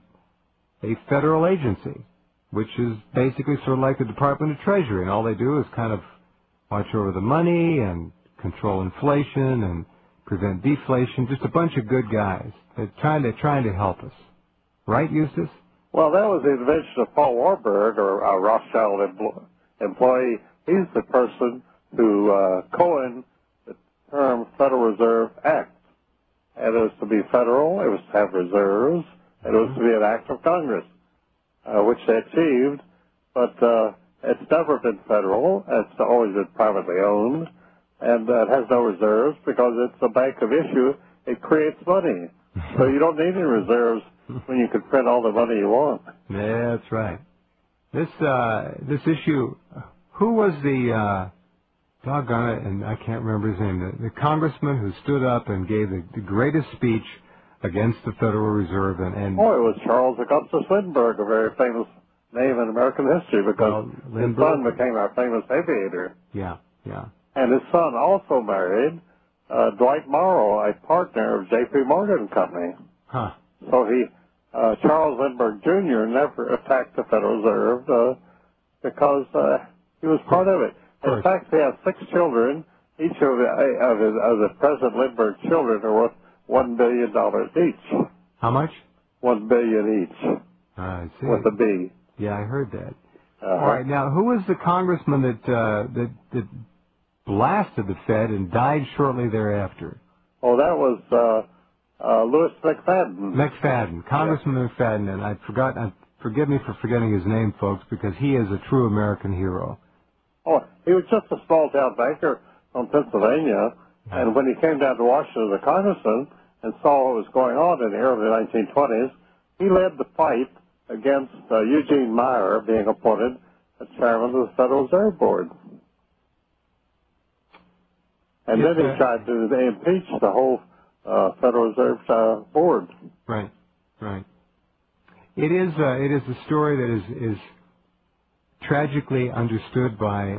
Speaker 1: a federal agency, which is basically sort of like the Department of Treasury, and all they do is kind of watch over the money and control inflation and prevent deflation, just a bunch of good guys. They're trying to, trying to help us. Right, Eustace?
Speaker 2: Well, that was the invention of Paul Warburg, or a Rothschild empl employee. He's the person who uh, coined the term Federal Reserve Act. And it was to be federal, it was to have reserves, and it was to be an act of Congress, uh, which they achieved. But uh, it's never been federal. It's always been privately owned. And uh, it has no reserves because it's a bank of issue. It creates money. So you don't need any reserves when you can print all the money you want.
Speaker 1: Yeah, that's right. This uh, this issue, who was the, uh, doggone it, and I can't remember his name, the, the congressman who stood up and gave the, the greatest speech against the Federal Reserve? And, and
Speaker 2: Oh, it was Charles Augustus Lindbergh, a very famous name in American history because well, his son became our famous aviator.
Speaker 1: Yeah, yeah.
Speaker 2: And his son also married uh, Dwight Morrow, a partner of J P Morgan and Company.
Speaker 1: Huh.
Speaker 2: So he, uh, Charles Lindbergh Junior never attacked the Federal Reserve uh, because uh, he was part of it.
Speaker 1: Of
Speaker 2: In fact, he has six children. Each of the, of, his, of the President Lindbergh children are worth one billion dollars each.
Speaker 1: How much?
Speaker 2: One billion each.
Speaker 1: I see.
Speaker 2: With a B.
Speaker 1: Yeah, I heard that.
Speaker 2: Uh-huh.
Speaker 1: All right. Now, who was the congressman that uh, that that blasted the Fed and died shortly thereafter.
Speaker 2: Oh, that was uh, uh, Louis McFadden.
Speaker 1: McFadden, Congressman yeah. McFadden, and I forgot. I, forgive me for forgetting his name, folks, because he is a true American hero.
Speaker 2: Oh, he was just a small-town banker from Pennsylvania, yeah. and when he came down to Washington as a congressman and saw what was going on in the early nineteen twenties, he led the fight against uh, Eugene Meyer being appointed as chairman of the Federal Reserve Board. And
Speaker 1: yes,
Speaker 2: then he
Speaker 1: uh,
Speaker 2: tried to impeach the whole uh, Federal Reserve uh, Board.
Speaker 1: Right, right. It is uh, it is a story that is is tragically understood by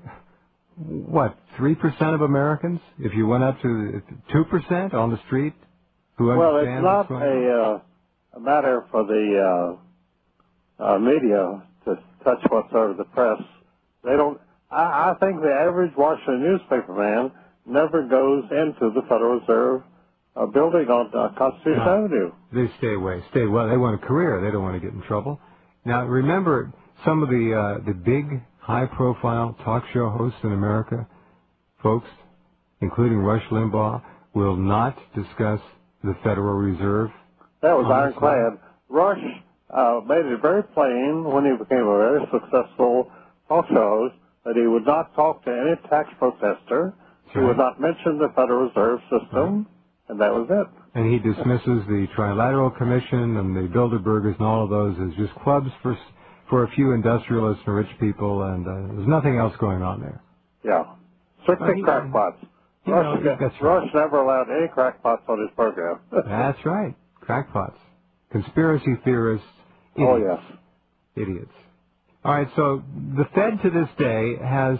Speaker 1: what three percent of Americans. If you went up to two percent on the street, who
Speaker 2: well,
Speaker 1: understand
Speaker 2: it's not
Speaker 1: what's going
Speaker 2: a, uh, a matter for the uh, uh, media to touch whatsoever the press. They don't. I, I think the average Washington newspaper man never goes into the Federal Reserve uh, building on uh, Constitution
Speaker 1: no,
Speaker 2: Avenue.
Speaker 1: They stay away. Stay well. They want a career. They don't want to get in trouble. Now, remember, some of the uh, the big, high-profile talk show hosts in America, folks, including Rush Limbaugh, will not discuss the Federal Reserve.
Speaker 2: That was ironclad. Rush uh, made it very plain when he became a very successful talk show host that he would not talk to any tax protester. He would not mention the Federal Reserve System, right. and that was it.
Speaker 1: And he dismisses the Trilateral Commission and the Bilderbergers and all of those as just clubs for for a few industrialists and rich people, and uh, there's nothing else going on there.
Speaker 2: Yeah. Strictly well, he, crackpots.
Speaker 1: You
Speaker 2: Rush,
Speaker 1: know, that's
Speaker 2: Rush
Speaker 1: right.
Speaker 2: never allowed any crackpots on his program.
Speaker 1: That's right. Crackpots. Conspiracy theorists. Idiots.
Speaker 2: Oh, yes.
Speaker 1: Idiots. All right, so the Fed to this day has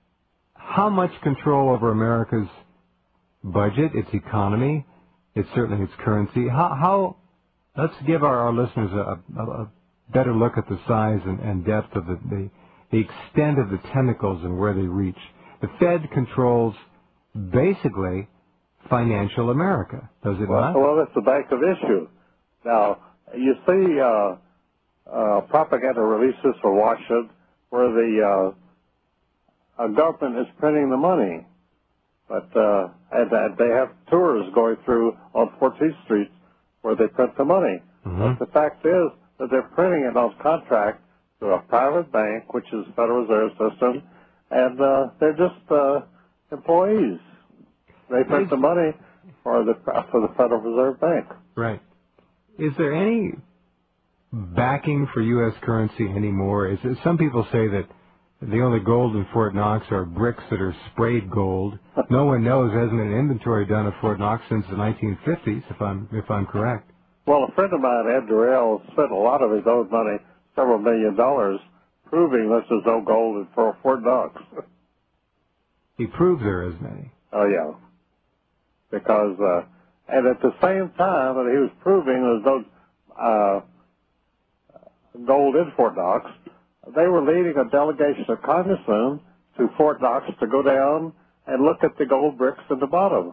Speaker 1: how much control over America's budget, its economy, its certainly its currency? How, how let's give our, our listeners a, a, a better look at the size and, and depth of the, the, the extent of the tentacles and where they reach. The Fed controls basically financial America, does it
Speaker 2: well,
Speaker 1: not?
Speaker 2: Well, that's the bank of issue. Now, you see uh, uh, propaganda releases from Washington where the uh, uh, government is printing the money. But uh, and, and they have tours going through on fourteenth Street where they print the money.
Speaker 1: Mm-hmm.
Speaker 2: But the fact is that they're printing it on contract to a private bank, which is the Federal Reserve System, and uh, they're just uh, employees. They print the money for the for the Federal Reserve Bank.
Speaker 1: Right. Is there any backing for U S currency anymore? Is it, some people say that the only gold in Fort Knox are bricks that are sprayed gold. No one knows. There hasn't been an inventory done of Fort Knox since the nineteen fifties, if I'm if I'm correct.
Speaker 2: Well, a friend of mine, Ed Durrell, spent a lot of his own money, several million dollars, proving that there's no gold in Fort Knox.
Speaker 1: He proved there isn't any.
Speaker 2: Oh, yeah. Because, uh, and at the same time that he was proving there's no uh, gold in Fort Knox, they were leading a delegation of congressmen to Fort Knox to go down and look at the gold bricks at the bottom.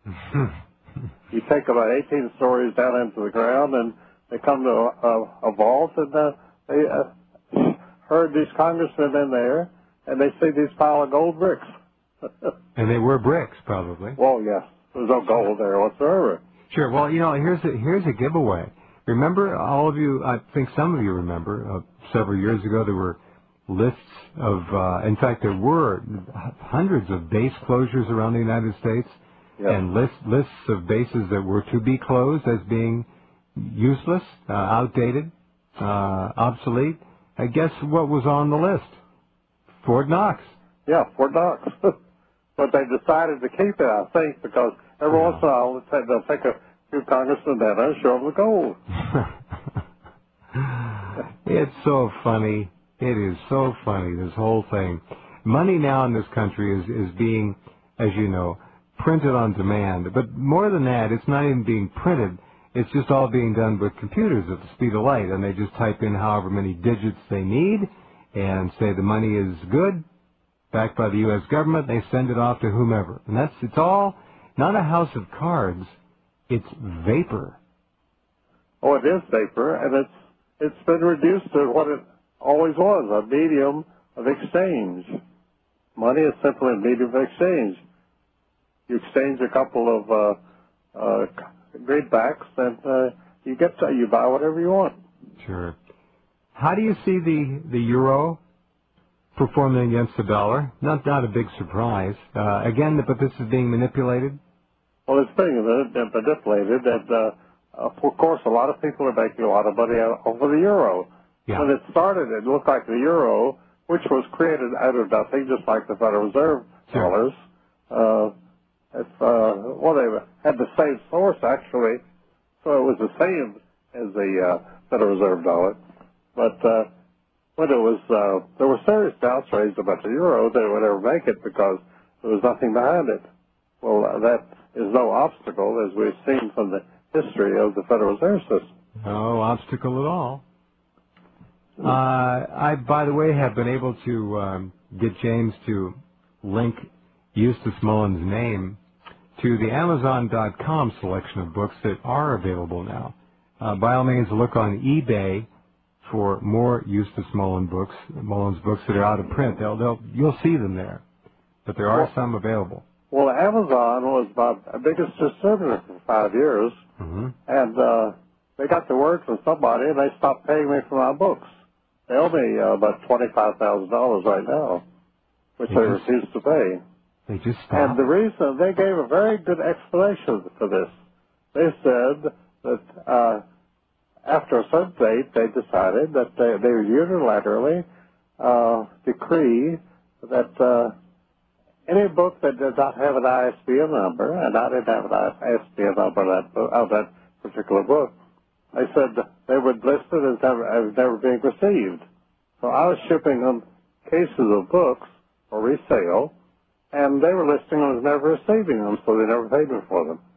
Speaker 2: You take about eighteen stories down into the ground, and they come to a, a vault, and uh, they uh, heard these congressmen in there, and they see these pile of gold bricks.
Speaker 1: And they were bricks, probably.
Speaker 2: Well, yes. There's no gold there whatsoever.
Speaker 1: Sure. Well, you know, here's a, here's a giveaway. Remember, all of you, I think some of you remember, uh, several years ago there were lists of, uh, in fact, there were hundreds of base closures around the United States, yes. and list, lists of bases that were to be closed as being useless, uh, outdated, uh, obsolete. I guess what was on the list? Fort Knox.
Speaker 2: Yeah, Fort Knox. But they decided to keep it, I think, because every
Speaker 1: yeah.
Speaker 2: once in a while they'll take a few congressmen down there and show them the gold.
Speaker 1: It's so funny. It is so funny, this whole thing. Money now in this country is, is being, as you know, printed on demand. But more than that, it's not even being printed. It's just all being done with computers at the speed of light. And they just type in however many digits they need and say the money is good, backed by the U S government. They send it off to whomever. And that's, it's all not a house of cards. It's vapor.
Speaker 2: Oh, it is vapor, and it's it's been reduced to what it always was, a medium of exchange. money is simply a medium of exchange. You exchange a couple of uh, uh, greenbacks, and uh, you get to, you buy whatever you want.
Speaker 1: Sure. How do you see the the euro performing against the dollar? Not not a big surprise. Uh, again, but this is being manipulated.
Speaker 2: Well, it's being manipulated, and uh, of course, a lot of people are making a lot of money over the euro.
Speaker 1: Yeah.
Speaker 2: When it started, it looked like the euro, which was created out of nothing, just like the Federal Reserve
Speaker 1: Sure.
Speaker 2: dollars. Uh, it's, uh, well, they had the same source, actually, so it was the same as the uh, Federal Reserve dollar. But uh, when it was, uh, there were serious doubts raised about the euro that it would ever make it because there was nothing behind it. Well, uh, that is no obstacle, as we've seen from the history of the Federal Reserve System.
Speaker 1: No obstacle at all. Uh, I, by the way, have been able to um, get James to link Eustace Mullins' name to the Amazon dot com selection of books that are available now. Uh, by all means, look on eBay for more Eustace Mullins books, Mullins books that are out of print. They'll, they'll, you'll see them there, but there are
Speaker 2: well,
Speaker 1: some available.
Speaker 2: Well, Amazon was my biggest distributor for five years,
Speaker 1: mm-hmm.
Speaker 2: and uh, they got the word from somebody, and they stopped paying me for my books. They owe me uh, about twenty-five thousand dollars right now, which
Speaker 1: they,
Speaker 2: they
Speaker 1: just,
Speaker 2: refused to pay.
Speaker 1: They just stopped.
Speaker 2: And the reason, they gave a very good explanation for this. They said that uh, after a certain date, they decided that they, they would unilaterally uh, decree that uh, any book that did not have an I S B N number, and I didn't have an I S B N number of that, book, of that particular book, they said they would list it as never, as never being received. So I was shipping them cases of books for resale, and they were listing them as never receiving them, so they never paid me for them.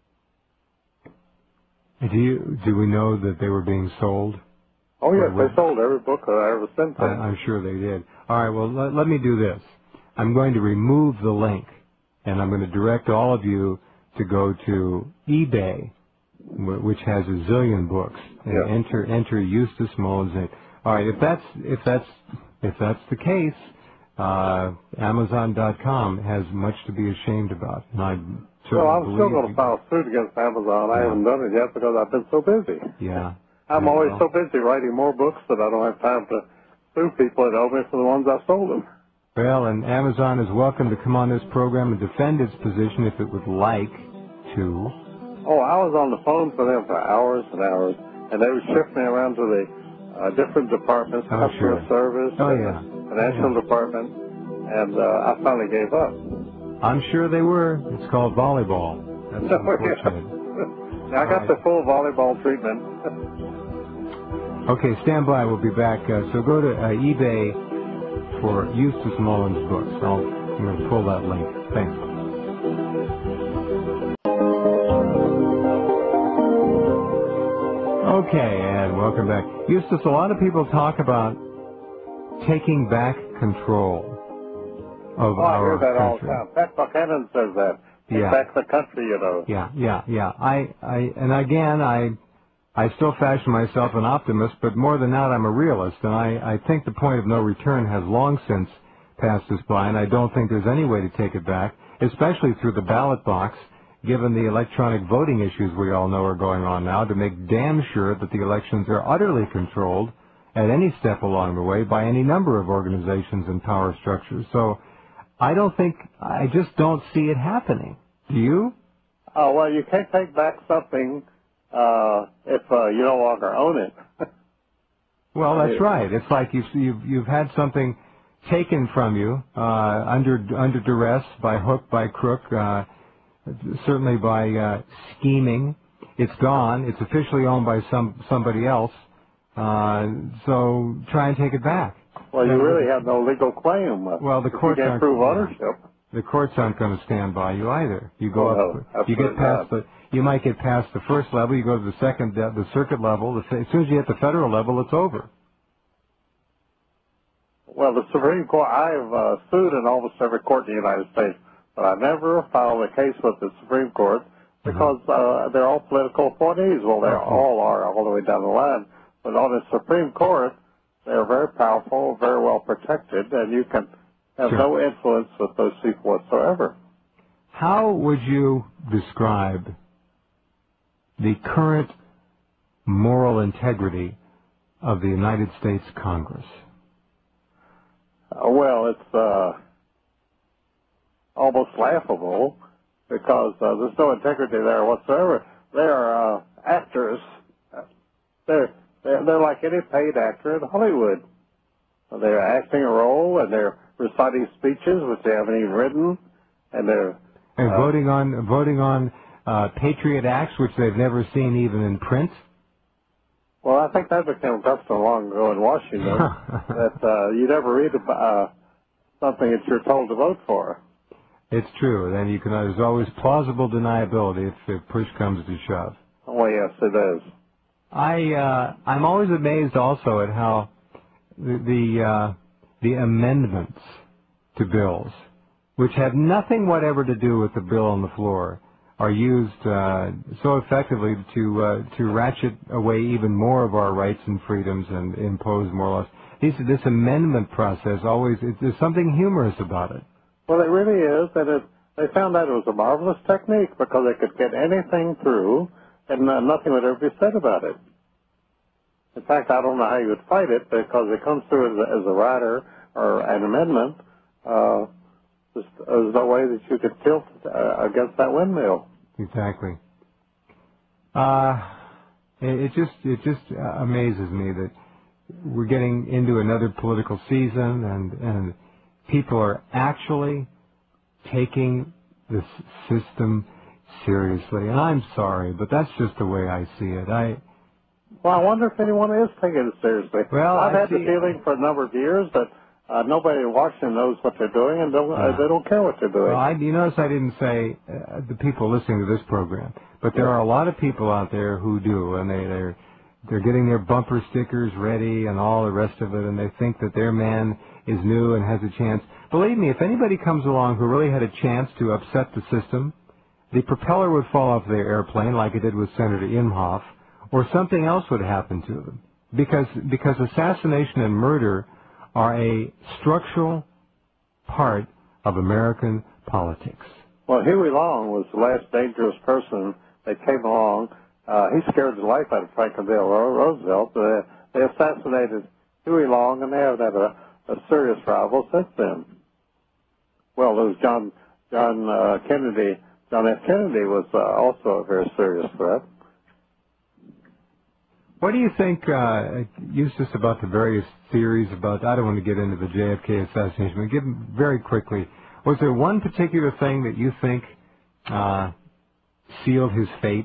Speaker 1: Do you, do we know that they were being sold?
Speaker 2: Oh, yes, they sold every book that I ever sent them.
Speaker 1: I, I'm sure they did. All right, well, let, let me do this. I'm going to remove the link, and I'm going to direct all of you to go to eBay, which has a zillion books, and
Speaker 2: yeah.
Speaker 1: enter enter Eustace Mullins. All right, if that's if that's if that's the case, uh, Amazon dot com has much to be ashamed about. And I
Speaker 2: well, I'm still going to file suit against Amazon. I
Speaker 1: yeah.
Speaker 2: haven't done it yet because I've been so busy.
Speaker 1: Yeah,
Speaker 2: I'm
Speaker 1: yeah,
Speaker 2: always
Speaker 1: well.
Speaker 2: so busy writing more books that I don't have time to sue people that owe me for the ones I sold them.
Speaker 1: Well, and Amazon is welcome to come on this program and defend its position if it would like to.
Speaker 2: Oh, I was on the phone for them for hours and hours, and they would shift me around to the uh, different departments,
Speaker 1: oh,
Speaker 2: customer
Speaker 1: sure.
Speaker 2: service,
Speaker 1: oh,
Speaker 2: and
Speaker 1: yeah.
Speaker 2: the financial
Speaker 1: yeah.
Speaker 2: department, and uh, I finally gave up.
Speaker 1: I'm sure they were. It's called volleyball. That's unfortunate.
Speaker 2: Yeah. I got right. the full volleyball treatment.
Speaker 1: Okay, stand by. We'll be back. Uh, so go to uh, eBay for Eustace Mullins books. I'll, I'm going to pull that link. Thanks. Okay, and welcome back. Eustace, a lot of people talk about taking back control of
Speaker 2: oh,
Speaker 1: our
Speaker 2: I hear that
Speaker 1: country.
Speaker 2: all the time. Pat Buchanan says that. Take
Speaker 1: yeah.
Speaker 2: back the country, you know.
Speaker 1: Yeah, yeah, yeah. I, I, and again, I, I still fashion myself an optimist, but more than that, I'm a realist, and I, I think the point of no return has long since passed us by, and I don't think there's any way to take it back, especially through the ballot box, given the electronic voting issues we all know are going on now, to make damn sure that the elections are utterly controlled at any step along the way by any number of organizations and power structures. So I don't think, I just don't see it happening. Do you?
Speaker 2: Oh, well, you can't take back something uh, if uh, you no longer own it.
Speaker 1: Well, that's right. It's like you've, you've, you've had something taken from you uh, under, under duress, by hook, by crook, uh, certainly by uh, scheming. It's gone. It's officially owned by some somebody else. Uh, so try and take it back.
Speaker 2: Well, you really have no legal claim.
Speaker 1: Well, the courts
Speaker 2: you can't
Speaker 1: aren't,
Speaker 2: prove ownership.
Speaker 1: The courts aren't going to stand by you either. You go
Speaker 2: oh,
Speaker 1: up,
Speaker 2: no,
Speaker 1: you get past
Speaker 2: not.
Speaker 1: the, you might get past the first level. You go to the second, the circuit level. The, as soon as you hit the federal level, it's over.
Speaker 2: Well, the Supreme Court, I've uh, sued in almost every court in the United States, but I never filed a case with the Supreme Court because uh, they're all political appointees. Well, they all are all the way down the line. But on the Supreme Court, they're very powerful, very well protected, and you can have
Speaker 1: Sure.
Speaker 2: no influence with those people whatsoever.
Speaker 1: How would you describe the current moral integrity of the United States Congress?
Speaker 2: Uh, well, it's uh, almost laughable because uh, there's no integrity there whatsoever. They are uh, actors. They're, they're they're like any paid actor in Hollywood. They're acting a role and they're reciting speeches which they haven't even written, and they're
Speaker 1: And
Speaker 2: uh,
Speaker 1: voting on voting on uh, Patriot Acts, which they've never seen even in print.
Speaker 2: Well, I think that became custom long ago in Washington that uh, you never read about uh, something that you're told to vote for.
Speaker 1: It's true. Then you can. There's always plausible deniability if, if push comes to shove.
Speaker 2: Oh yes, it is.
Speaker 1: I uh, I'm always amazed also at how the the, uh, the amendments to bills, which have nothing whatever to do with the bill on the floor, are used uh, so effectively to uh, to ratchet away even more of our rights and freedoms and impose more laws. These, this amendment process always, it, there's something humorous about it.
Speaker 2: Well, it really is, and it, they found out it was a marvelous technique because they could get anything through, and uh, nothing would ever be said about it. In fact, I don't know how you would fight it because it comes through as a, as a rider or an amendment. Uh, there's, there's no way that you could tilt uh, against that windmill.
Speaker 1: Exactly. Uh, it, it just it just uh, amazes me that we're getting into another political season, and and people are actually taking this system seriously. And I'm sorry, but that's just the way I see it. I
Speaker 2: Well, I wonder if anyone is taking it seriously.
Speaker 1: Well,
Speaker 2: I've
Speaker 1: I
Speaker 2: had the
Speaker 1: see-
Speaker 2: feeling for a number of years that uh, nobody in Washington knows what they're doing, and don't, uh, they don't care what they're doing.
Speaker 1: Well, I, you notice I didn't say uh, the people listening to this program, but there are a lot of people out there who do, and they, they're they're getting their bumper stickers ready and all the rest of it, and they think that their man is new and has a chance. Believe me, if anybody comes along who really had a chance to upset the system, the propeller would fall off their airplane like it did with Senator Imhoff, or something else would happen to them, because because assassination and murder are a structural part of American politics.
Speaker 2: Well, Huey Long was the last dangerous person that came along. Uh, he scared the life out of Franklin D. Roosevelt. Uh, they assassinated Huey Long, and they haven't had a, a serious rival since then. Well, there was John John uh, Kennedy. John F. Kennedy was uh, also a very serious threat.
Speaker 1: What do you think, uh, Eustace, about the various theories about, I don't want to get into the J F K assassination, but give very quickly, was there one particular thing that you think uh, sealed his fate?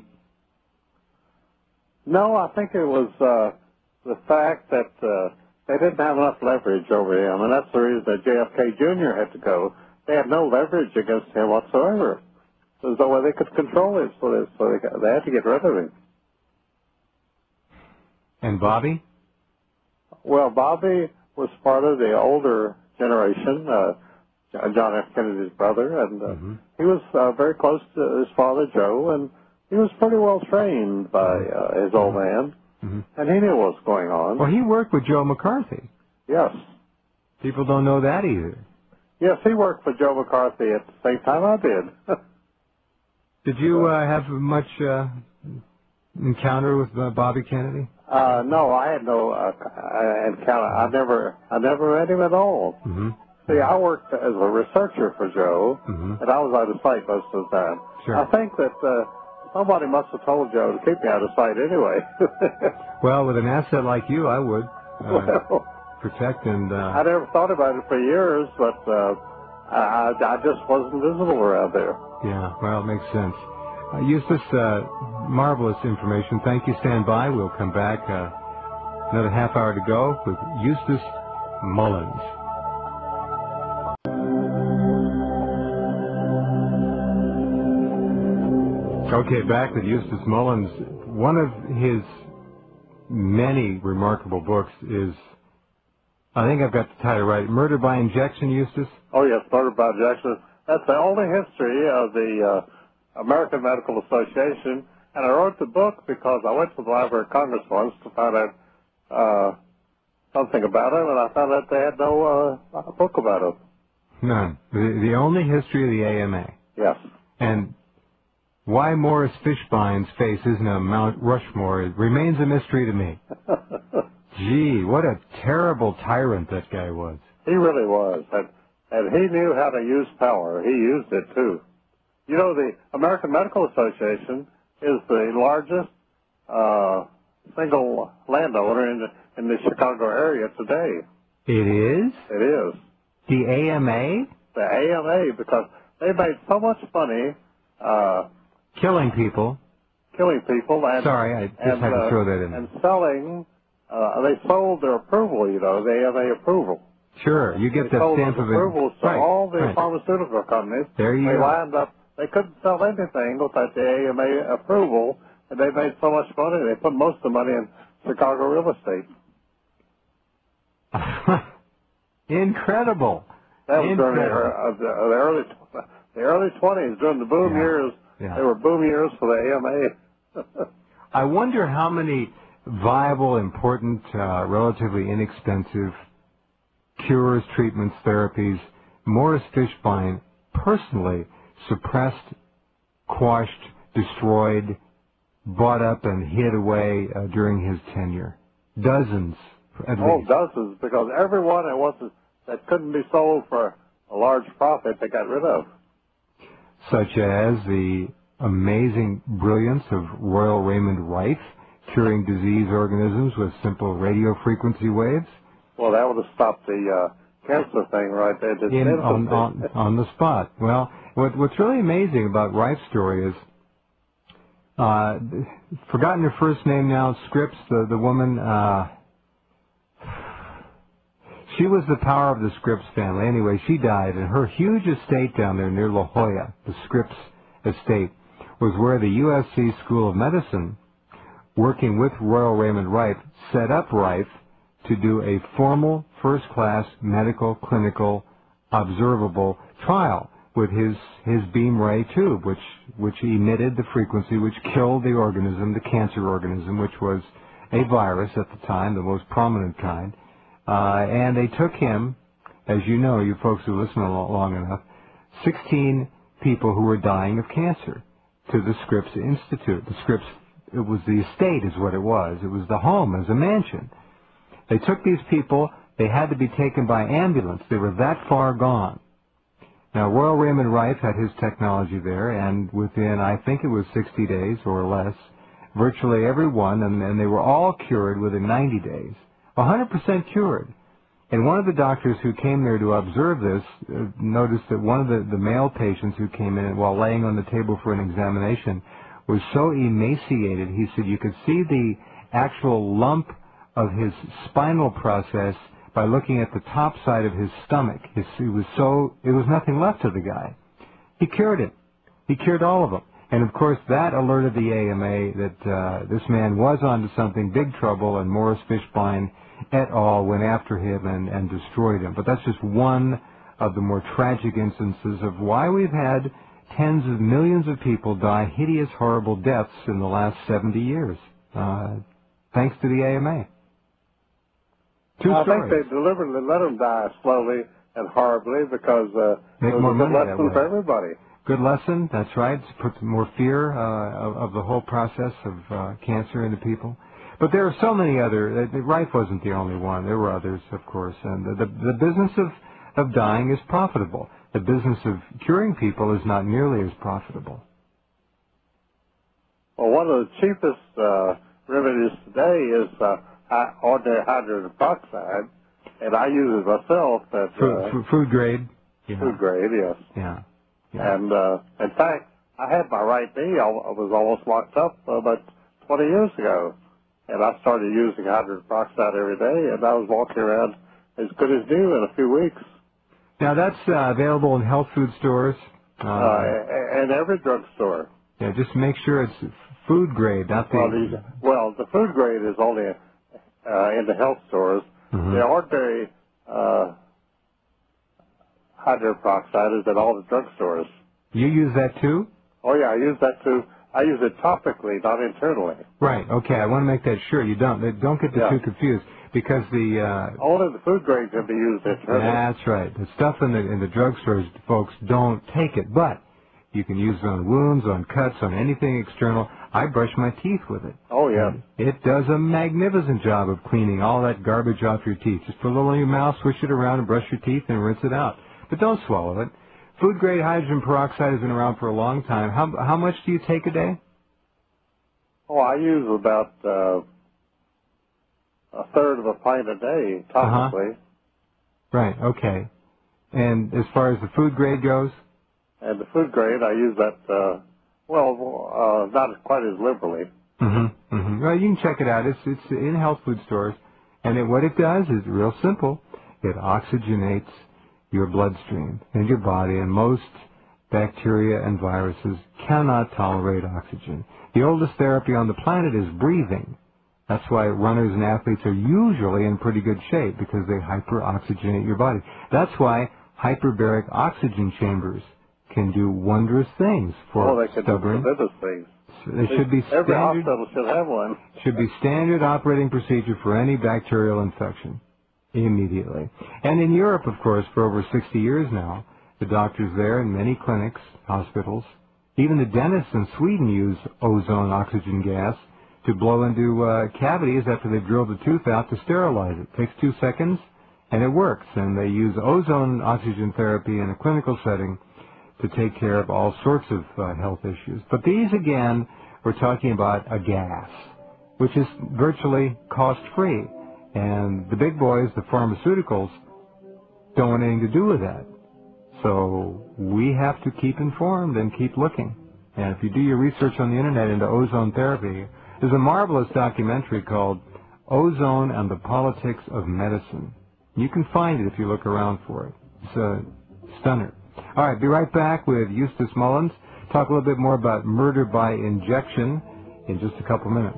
Speaker 2: No, I think it was uh, the fact that uh, they didn't have enough leverage over him, and that's the reason that J F K Junior had to go. They had no leverage against him whatsoever. There's no way they could control him, so they, so they, got, they had to get rid of him.
Speaker 1: And Bobby?
Speaker 2: Well, Bobby was part of the older generation, uh, John F. Kennedy's brother, and uh, mm-hmm. he was uh, very close to his father, Joe, and he was pretty well trained by uh, his old man, mm-hmm. and he knew what was going on.
Speaker 1: Well, he worked with Joe McCarthy.
Speaker 2: Yes.
Speaker 1: People don't know that either.
Speaker 2: Yes, he worked for Joe McCarthy at the same time I did.
Speaker 1: Did you uh, have much uh, encounter with uh, Bobby Kennedy?
Speaker 2: Uh, no, I had no uh, encounter. I never, I never met him at all.
Speaker 1: Mm-hmm.
Speaker 2: See, I worked as a researcher for Joe, mm-hmm. and I was out of sight most of the time.
Speaker 1: Sure.
Speaker 2: I think that uh, somebody must have told Joe to keep me out of sight anyway.
Speaker 1: Well, with an asset like you, I would uh,
Speaker 2: well,
Speaker 1: protect and. Uh,
Speaker 2: I never thought about it for years, but uh, I, I just wasn't visible around there.
Speaker 1: Yeah, well, it makes sense. Uh, Eustace, uh, marvelous information. Thank you. Stand by. We'll come back. Uh, another half hour to go with Eustace Mullins. Okay, back with Eustace Mullins. One of his many remarkable books is, I think I've got the title right, Murder by Injection, Eustace?
Speaker 2: Oh, yes, Murder by Injection. That's the only history of the uh, American Medical Association, and I wrote the book because I went to the Library of Congress once to find out uh, something about it, and I found out they had no uh, book about it.
Speaker 1: None. The, the only history of the A M A.
Speaker 2: Yes.
Speaker 1: And why Morris Fishbine's face isn't a Mount Rushmore it remains a mystery to me. Gee, what a terrible tyrant that guy was.
Speaker 2: He really was. And, and he knew how to use power. He used it, too. You know, the American Medical Association is the largest uh, single landowner in the, in the Chicago area today.
Speaker 1: It is?
Speaker 2: It is.
Speaker 1: The A M A?
Speaker 2: The A M A, because they made so much money uh,
Speaker 1: killing people.
Speaker 2: Killing people. And,
Speaker 1: Sorry, I just
Speaker 2: and,
Speaker 1: had to
Speaker 2: uh,
Speaker 1: throw that in.
Speaker 2: And selling, uh, they sold their approval, you know, the A M A approval.
Speaker 1: Sure, you get
Speaker 2: they
Speaker 1: that stamp of it.
Speaker 2: approvals to
Speaker 1: right,
Speaker 2: all the
Speaker 1: right.
Speaker 2: pharmaceutical companies.
Speaker 1: There you
Speaker 2: they
Speaker 1: go.
Speaker 2: lined up. They couldn't sell anything without the A M A approval, and they made so much money. They put most of the money in Chicago real estate.
Speaker 1: Incredible.
Speaker 2: That was
Speaker 1: Incredible.
Speaker 2: during the, uh, the, the early the early twenties, during the boom
Speaker 1: yeah.
Speaker 2: years.
Speaker 1: Yeah.
Speaker 2: They were boom years for the A M A.
Speaker 1: I wonder how many viable, important, uh, relatively inexpensive cures, treatments, therapies Morris Fishbine personally suppressed, quashed, destroyed, bought up, and hid away uh, during his tenure. Dozens, at
Speaker 2: oh,
Speaker 1: least.
Speaker 2: dozens, because everyone that wasn't that couldn't be sold for a large profit, they got rid of.
Speaker 1: Such as the amazing brilliance of Royal Raymond Rife, curing disease organisms with simple radio frequency waves.
Speaker 2: Well, that would have stopped the uh, cancer thing right there. Just
Speaker 1: In, on, on, on the spot. Well, what, what's really amazing about Rife's story is, uh, forgotten her first name now, Scripps, the, the woman, uh, she was the power of the Scripps family. Anyway, she died, and her huge estate down there near La Jolla, the Scripps estate, was where the U S C School of Medicine, working with Royal Raymond Rife, set up Rife to do a formal, first-class, medical, clinical, observable trial with his, his beam ray tube, which, which emitted the frequency which killed the organism, the cancer organism, which was a virus at the time, the most prominent kind. Uh, and they took him, as you know, you folks who listen long enough, sixteen people who were dying of cancer to the Scripps Institute. The Scripps, it was the estate is what it was. It was the home as a mansion. They took these people, they had to be taken by ambulance. They were that far gone. Now, Royal Raymond Rife had his technology there, and within, I think it was sixty days or less, virtually everyone, and, and they were all cured within ninety days. one hundred percent cured. And one of the doctors who came there to observe this uh, noticed that one of the, the male patients who came in while laying on the table for an examination was so emaciated, he said you could see the actual lump of his spinal process by looking at the top side of his stomach. His, it was so, it was nothing left of the guy. He cured him. He cured all of them. And of course that alerted the A M A that uh, this man was onto something, big trouble, and Morris Fishbine et al. Went after him and, and destroyed him. But that's just one of the more tragic instances of why we've had tens of millions of people die hideous, horrible deaths in the last seventy years, uh, thanks to the A M A. Two
Speaker 2: I
Speaker 1: stories.
Speaker 2: think they deliberately let them die slowly and horribly because uh,
Speaker 1: Make
Speaker 2: it was
Speaker 1: more
Speaker 2: a good
Speaker 1: money that
Speaker 2: lesson
Speaker 1: way.
Speaker 2: for everybody.
Speaker 1: Good lesson, that's right. It's put more fear uh, of, of the whole process of uh, cancer into people. But there are so many other, uh, Rife wasn't the only one. There were others, of course. And the, the, the business of, of dying is profitable. The business of curing people is not nearly as profitable.
Speaker 2: Well, one of the cheapest uh, remedies today is uh, hi- ordinary hydrogen peroxide, and I use it myself at
Speaker 1: Food,
Speaker 2: uh,
Speaker 1: food, food grade? Yeah.
Speaker 2: food grade, yes.
Speaker 1: Yeah. yeah.
Speaker 2: And uh, in fact, I had my right knee. I I was almost locked up about twenty years ago, and I started using hydrogen peroxide every day, and I was walking around as good as new in a few weeks.
Speaker 1: Now that's uh, available in health food stores. Uh,
Speaker 2: Uh, and every drugstore.
Speaker 1: yeah, just make sure it's food grade, not the...
Speaker 2: Well, these, well, the food grade is only uh, in the health stores.
Speaker 1: Mhm.
Speaker 2: The ordinary uh, hydrogen peroxide is at all the drugstores.
Speaker 1: You use that too?
Speaker 2: Oh, yeah, I use that too. I use it topically, not internally.
Speaker 1: Right, okay, I want to make that sure. You don't, don't get the
Speaker 2: Yeah.
Speaker 1: two confused. because the uh,
Speaker 2: only the food grade can be used internally.
Speaker 1: That's right. The stuff in the in the drugstores, folks, don't take it, but you can use it on wounds, on cuts, on anything external. I brush my teeth with it.
Speaker 2: Oh, yeah.
Speaker 1: And it does a magnificent job of cleaning all that garbage off your teeth. Just put a little in your mouth, swish it around, and brush your teeth, and rinse it out. But don't swallow it. Food-grade hydrogen peroxide has been around for a long time. How, how much do you take a day?
Speaker 2: Oh, I use about uh, a third of a pint a day, topically.
Speaker 1: Uh-huh. Right, okay. And as far as the food grade goes?
Speaker 2: And the food grade, I use that, uh, well, uh, not quite as liberally.
Speaker 1: Mm-hmm, mm-hmm. Well, you can check it out. It's it's in health food stores. And it, what it does is real simple. It oxygenates your bloodstream and your body, and most bacteria and viruses cannot tolerate oxygen. The oldest therapy on the planet is breathing. That's why runners and athletes are usually in pretty good shape, because they hyperoxygenate your body. That's why hyperbaric oxygen chambers can do wondrous things for
Speaker 2: oh, they can
Speaker 1: stubborn.
Speaker 2: do tremendous things.
Speaker 1: They should be
Speaker 2: Every
Speaker 1: standard,
Speaker 2: hospital should have one.
Speaker 1: should be standard operating procedure for any bacterial infection immediately. And in Europe, of course, for over sixty years now, the doctors there in many clinics, hospitals, even the dentists in Sweden use ozone oxygen gas to blow into uh, cavities after they've drilled the tooth out to sterilize it. It takes two seconds, and it works. And they use ozone oxygen therapy in a clinical setting to take care of all sorts of uh, health issues. But these, again, we're talking about a gas, which is virtually cost-free. And the big boys, the pharmaceuticals, don't want anything to do with that. So we have to keep informed and keep looking. And if you do your research on the Internet into ozone therapy, there's a marvelous documentary called Ozone and the Politics of Medicine. You can find it if you look around for it. It's a stunner. All right, be right back with Eustace Mullins. Talk a little bit more about murder by injection in just a couple minutes.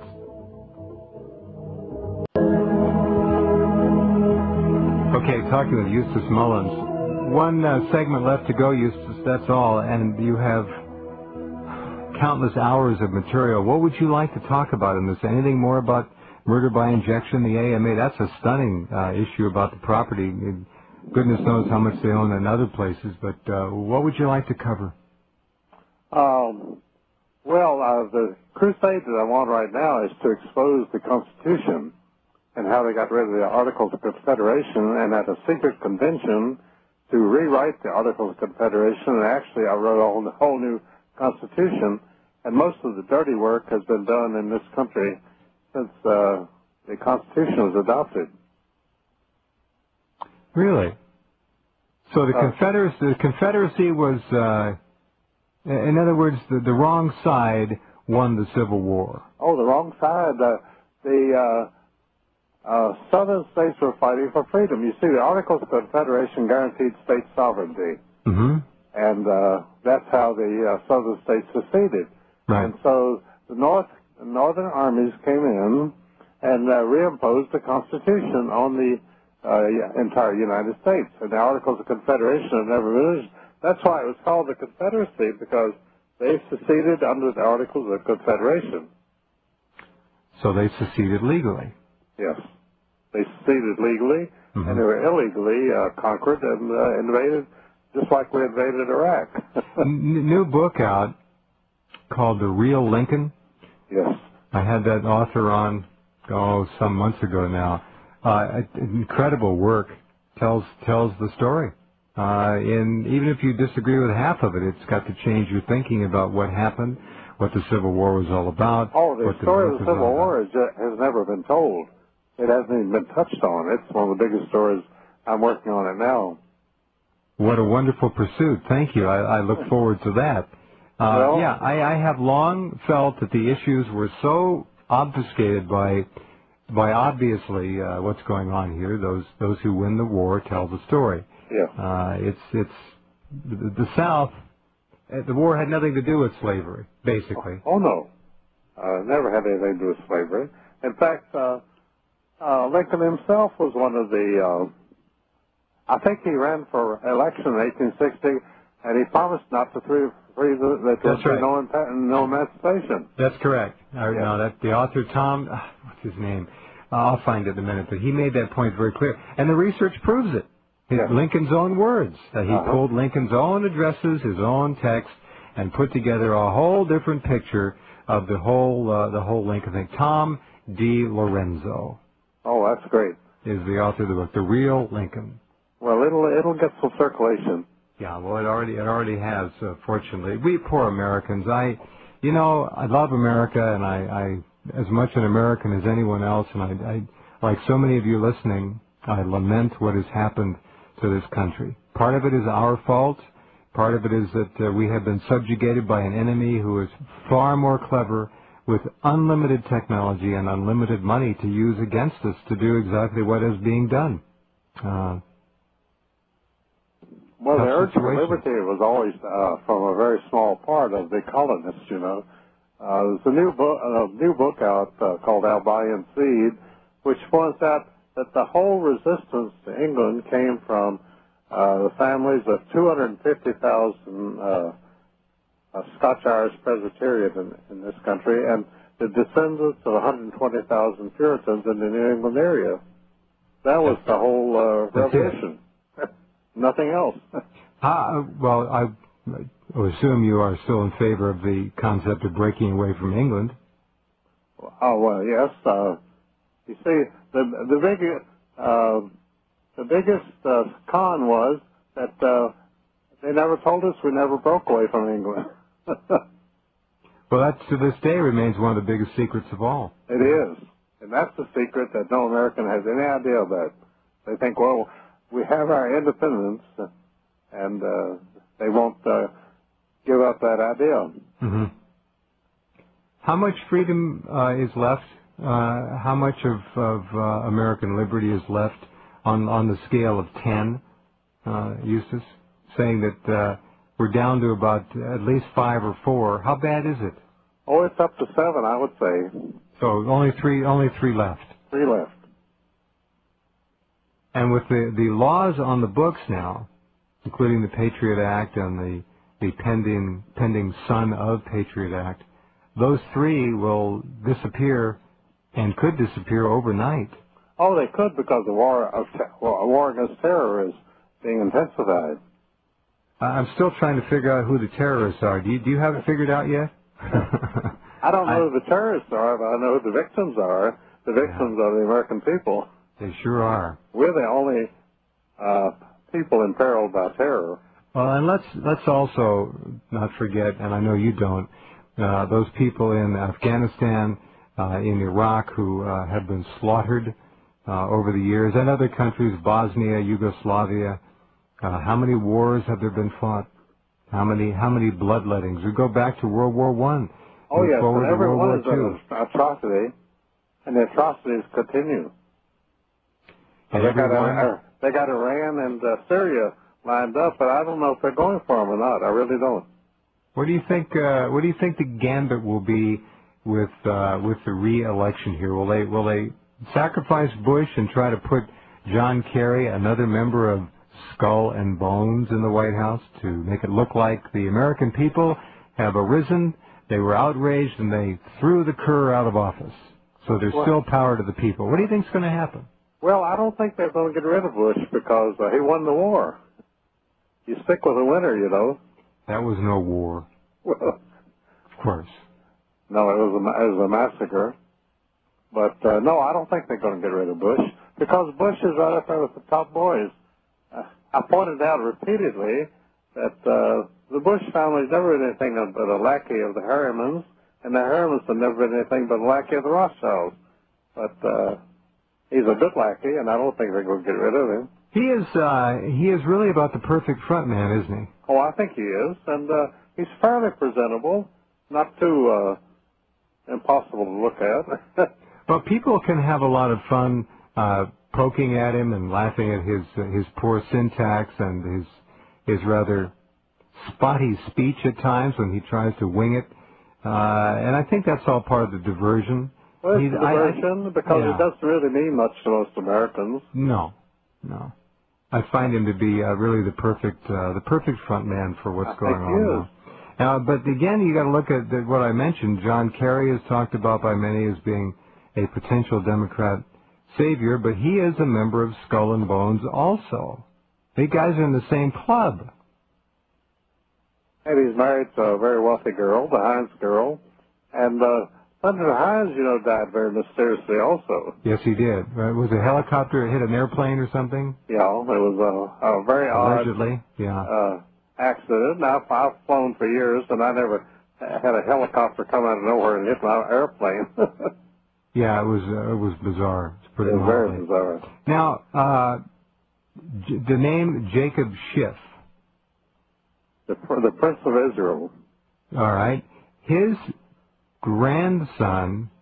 Speaker 1: Okay, talking with Eustace Mullins. One uh, segment left to go, Eustace, that's all, and you have countless hours of material. What would you like to talk about in this? Anything more about murder by injection, the A M A? That's a stunning uh, issue about the property. Goodness knows how much they own in other places, but uh, what would you like to cover?
Speaker 2: Um, well, uh, the crusade that I'm on right now is to expose the Constitution and how they got rid of the Articles of Confederation, and at a secret convention to rewrite the Articles of Confederation. And actually, I wrote a whole, whole new Constitution, and most of the dirty work has been done in this country since uh, the Constitution was adopted.
Speaker 1: Really? So the
Speaker 2: Uh,
Speaker 1: Confederacy, the Confederacy was, uh, in other words, the, the wrong side won the Civil War.
Speaker 2: Oh, the wrong side. Uh, the uh, uh, Southern states were fighting for freedom. You see, the Articles of Confederation guaranteed state sovereignty.
Speaker 1: Mm-hmm.
Speaker 2: And uh, that's how the uh, Southern states seceded.
Speaker 1: Right.
Speaker 2: And so the North, the Northern armies came in and uh, reimposed the Constitution on the uh, entire United States. And the Articles of Confederation have never been. That's why it was called the Confederacy, because they seceded under the Articles of Confederation.
Speaker 1: So they seceded legally.
Speaker 2: Yes. They seceded legally, mm-hmm. and they were illegally uh, conquered and uh, invaded, just like we invaded Iraq.
Speaker 1: N- new book out called The Real Lincoln.
Speaker 2: Yes.
Speaker 1: I had that author on, oh, some months ago now. Uh, incredible work. Tells tells the story. Uh, and even if you disagree with half of it, it's got to change your thinking about what happened, what the Civil War was all about.
Speaker 2: Oh, the
Speaker 1: what
Speaker 2: story
Speaker 1: the
Speaker 2: of the Civil War is, uh, has never been told. It hasn't even been touched on. It's one of the biggest stories. I'm working on it now.
Speaker 1: What a wonderful pursuit. Thank you. I, I look forward to that. Uh,
Speaker 2: well,
Speaker 1: yeah, I, I have long felt that the issues were so obfuscated by by obviously uh, what's going on here. Those those who win the war tell the story.
Speaker 2: Yeah.
Speaker 1: Uh, it's it's the, the South. The war had nothing to do with slavery, basically.
Speaker 2: Oh, oh no, uh, never had anything to do with slavery. In fact, uh, uh, Lincoln himself was one of the. Uh, I think he ran for election in eighteen sixty, and he promised not to free, free the, that there would be no, no emancipation.
Speaker 1: That's correct. I,
Speaker 2: yeah.
Speaker 1: No, that the author Tom, what's his name? Uh, I'll find it in a minute, but he made that point very clear. And the research proves it. His,
Speaker 2: Yes.
Speaker 1: Lincoln's own words. Uh, he
Speaker 2: Uh-huh.
Speaker 1: pulled Lincoln's own addresses, his own text, and put together a whole different picture of the whole uh, the whole Lincoln thing. Tom DiLorenzo
Speaker 2: Oh, that's great.
Speaker 1: is the author of the book, The Real Lincoln.
Speaker 2: Well, it'll it'll get some circulation.
Speaker 1: Yeah, well, it already it already has. Uh, fortunately, we poor Americans. I, you know, I love America, and I, I as much an American as anyone else. And I, I, like so many of you listening, I lament what has happened to this country. Part of it is our fault. Part of it is that uh, we have been subjugated by an enemy who is far more clever, with unlimited technology and unlimited money to use against us to do exactly what is being done. Uh,
Speaker 2: Well, the
Speaker 1: Tough
Speaker 2: urge for
Speaker 1: situation.
Speaker 2: liberty was always uh, from a very small part of the colonists, you know. Uh, there's a new book, a new book out uh, called Albion Seed, which points out that the whole resistance to England came from uh, the families of two hundred fifty thousand uh, uh, Scotch-Irish Presbyterians in, in this country, and the descendants of one hundred twenty thousand Puritans in the New England area. That was the whole uh,
Speaker 1: That's it.
Speaker 2: revolution. Nothing else.
Speaker 1: Uh, well, I, I assume you are still in favor of the concept of breaking away from England.
Speaker 2: Oh well, yes. Uh, you see, the the big uh, the biggest uh, con was that uh, they never told us we never broke away from England.
Speaker 1: Well, that to this day remains one of the biggest secrets of all.
Speaker 2: It is, and that's the secret that no American has any idea about. They think, well, we have our independence, and uh, they won't uh, give up that idea.
Speaker 1: Mm-hmm. How much freedom uh, is left? Uh, how much of, of uh, American liberty is left on, on the scale of ten, uh, Eustace? Saying that uh, we're down to about at least five or four. How bad is it?
Speaker 2: Oh, it's up to seven, I would say.
Speaker 1: So only three, only three left.
Speaker 2: Three left.
Speaker 1: And with the, the laws on the books now, including the Patriot Act and the, the pending, pending Son of Patriot Act, those three will disappear and could disappear overnight.
Speaker 2: Oh, they could, because the war of te- well, a war against terror is being intensified.
Speaker 1: I'm still trying to figure out who the terrorists are. Do you, do you have it figured out yet?
Speaker 2: I don't know
Speaker 1: I,
Speaker 2: who the terrorists are, but I know who the victims are. The victims
Speaker 1: Yeah.
Speaker 2: are the American people.
Speaker 1: They sure are.
Speaker 2: We're the only uh, people imperiled by terror.
Speaker 1: Well, and let's let's also not forget, and I know you don't, uh, those people in Afghanistan, uh, in Iraq, who uh, have been slaughtered uh, over the years, and other countries, Bosnia, Yugoslavia. Uh, how many wars have there been fought? How many how many bloodlettings? We go back to World War One.
Speaker 2: Oh,
Speaker 1: move
Speaker 2: yes,
Speaker 1: forward
Speaker 2: and
Speaker 1: to
Speaker 2: every
Speaker 1: World
Speaker 2: one
Speaker 1: War
Speaker 2: is
Speaker 1: Two.
Speaker 2: an atrocity, and the atrocities continue.
Speaker 1: And
Speaker 2: They got,
Speaker 1: everyone-
Speaker 2: uh, they got Iran and uh, Syria lined up, but I don't know if they're going for them or not. I really don't.
Speaker 1: What do you think? Uh, what do you think the gambit will be with uh, with the re-election here? Will they will they sacrifice Bush and try to put John Kerry, another member of Skull and Bones, in the White House to make it look like the American people have arisen? They were outraged and they threw the cur out of office. So there's
Speaker 2: Well-
Speaker 1: still power to the people. What do you think's going to happen?
Speaker 2: Well, I don't think they're going to get rid of Bush because uh, he won the war. You stick with the winner, you know.
Speaker 1: That was no war,
Speaker 2: Well,
Speaker 1: of course.
Speaker 2: no, it was a, ma- it was a massacre. But uh, no, I don't think they're going to get rid of Bush because Bush is right up there with the top boys. Uh, I pointed out repeatedly that uh, the Bush family's never been anything but a lackey of the Harrimans, and the Harrimans have never been anything but a lackey of the Rothschilds. But uh, he's a good lackey, and I don't think they're going to get rid of him.
Speaker 1: He is uh, he is really about the perfect front man, isn't he?
Speaker 2: Oh, I think he is, and uh, he's fairly presentable, not too uh, impossible to look at.
Speaker 1: But people can have a lot of fun uh, poking at him and laughing at his uh, his poor syntax and his his rather spotty speech at times when he tries to wing it. Uh, and I think that's all part of the diversion.
Speaker 2: Well, it's
Speaker 1: He's-
Speaker 2: a
Speaker 1: I- I-
Speaker 2: diversion because
Speaker 1: yeah.
Speaker 2: it doesn't really mean much to most Americans.
Speaker 1: No, no. I find him to be uh, really the perfect uh, the perfect front man for what's
Speaker 2: I
Speaker 1: going
Speaker 2: think he
Speaker 1: on
Speaker 2: is.
Speaker 1: now. Uh, but again, you got to look at the, what I mentioned. John Kerry is talked about by many as being a potential Democrat savior, but he is a member of Skull and Bones also. They guys are in the same club.
Speaker 2: And he's married to a very wealthy girl, the Hines girl. And uh, Senator Hines, you know, died very mysteriously also.
Speaker 1: Yes, he did. Uh, was a helicopter hit an airplane or something?
Speaker 2: Yeah, it was a, a very
Speaker 1: Allegedly,
Speaker 2: odd
Speaker 1: yeah.
Speaker 2: uh, accident. Now, I've, I've flown for years, and I never had a helicopter come out of nowhere and hit my airplane.
Speaker 1: Yeah, it was uh, it was bizarre. It's pretty
Speaker 2: it was very
Speaker 1: lovely.
Speaker 2: bizarre.
Speaker 1: Now, uh, J the name Jacob Schiff.
Speaker 2: The, the Prince of Israel.
Speaker 1: All right. His grandson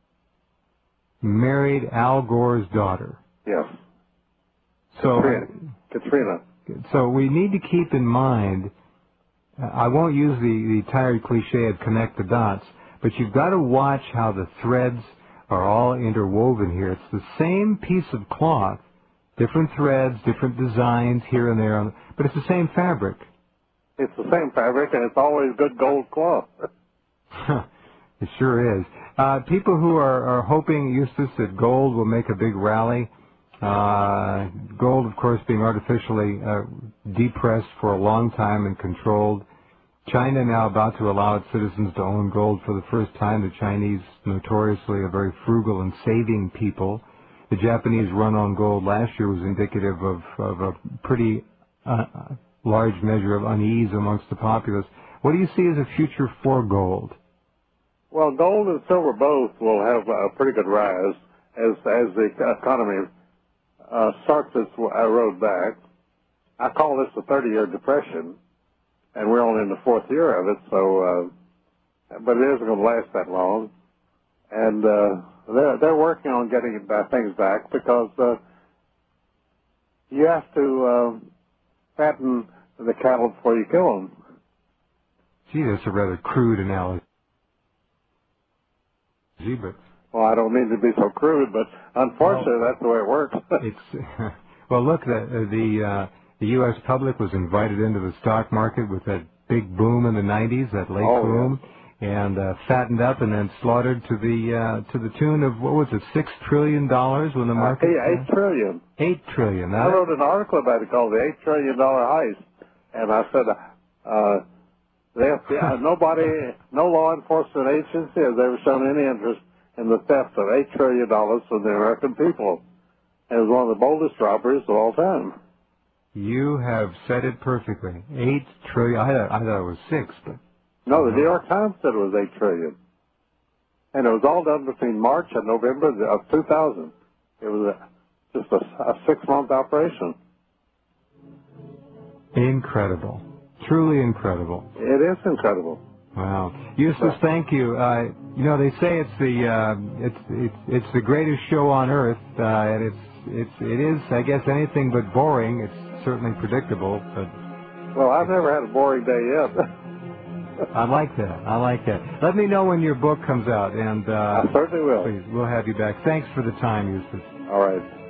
Speaker 1: married Al Gore's daughter.
Speaker 2: Yes.
Speaker 1: So,
Speaker 2: Katrina. Katrina.
Speaker 1: So we need to keep in mind, uh, I won't use the, the tired cliche of connect the dots, but you've got to watch how the threads are all interwoven here. It's the same piece of cloth, different threads, different designs here and there, but it's the same fabric.
Speaker 2: It's the same fabric, and it's always good gold cloth.
Speaker 1: It sure is. Uh, people who are, are hoping, Eustace, that gold will make a big rally, uh, gold, of course, being artificially uh, depressed for a long time and controlled. China now about to allow its citizens to own gold for the first time. The Chinese, notoriously a very frugal and saving people. The Japanese run on gold last year was indicative of, of a pretty uh, large measure of unease amongst the populace. What do you see as a future for gold?
Speaker 2: Well, gold and silver both will have a pretty good rise as as the economy uh, starts its road back. I call this a thirty-year depression, and we're only in the fourth year of it. So, uh, but it isn't going to last that long, and uh, they're they're working on getting uh, things back because uh, you have to uh, fatten the cattle before you kill them.
Speaker 1: Gee, that's a rather crude analogy. But
Speaker 2: well, I don't mean to be so crude, but unfortunately, well, that's the way it works.
Speaker 1: it's well, look, the the, uh, the U S public was invited into the stock market with that big boom in the nineties, that late
Speaker 2: oh,
Speaker 1: boom,
Speaker 2: yeah.
Speaker 1: and uh, fattened up and then slaughtered to the uh, to the tune of what was it, six trillion dollars when the market?
Speaker 2: Uh, eight, eight trillion.
Speaker 1: Eight trillion.
Speaker 2: I wrote an article about it called "The Eight Trillion Dollar Heist," and I said. Uh, They have, yeah, nobody, no law enforcement agency has ever shown any interest in the theft of eight trillion dollars from the American people. It was one of the boldest robberies of all time.
Speaker 1: You have said it perfectly. Eight trillion. I thought, I thought it was six, but
Speaker 2: no, the New York Times said it was eight trillion, and it was all done between March and November of two thousand. It was a, just a, a six-month operation.
Speaker 1: Incredible. Truly incredible.
Speaker 2: It is incredible.
Speaker 1: Wow, Eustace, thank you. Uh, you know, they say it's the uh, it's it's it's the greatest show on earth, uh, and it's it's it is, I guess, anything but boring. It's certainly predictable, but
Speaker 2: well, I've never had a boring day yet.
Speaker 1: I like that. I like that. Let me know when your book comes out, and uh,
Speaker 2: I certainly will.
Speaker 1: Please, we'll have you back. Thanks for the time, Eustace.
Speaker 2: All right.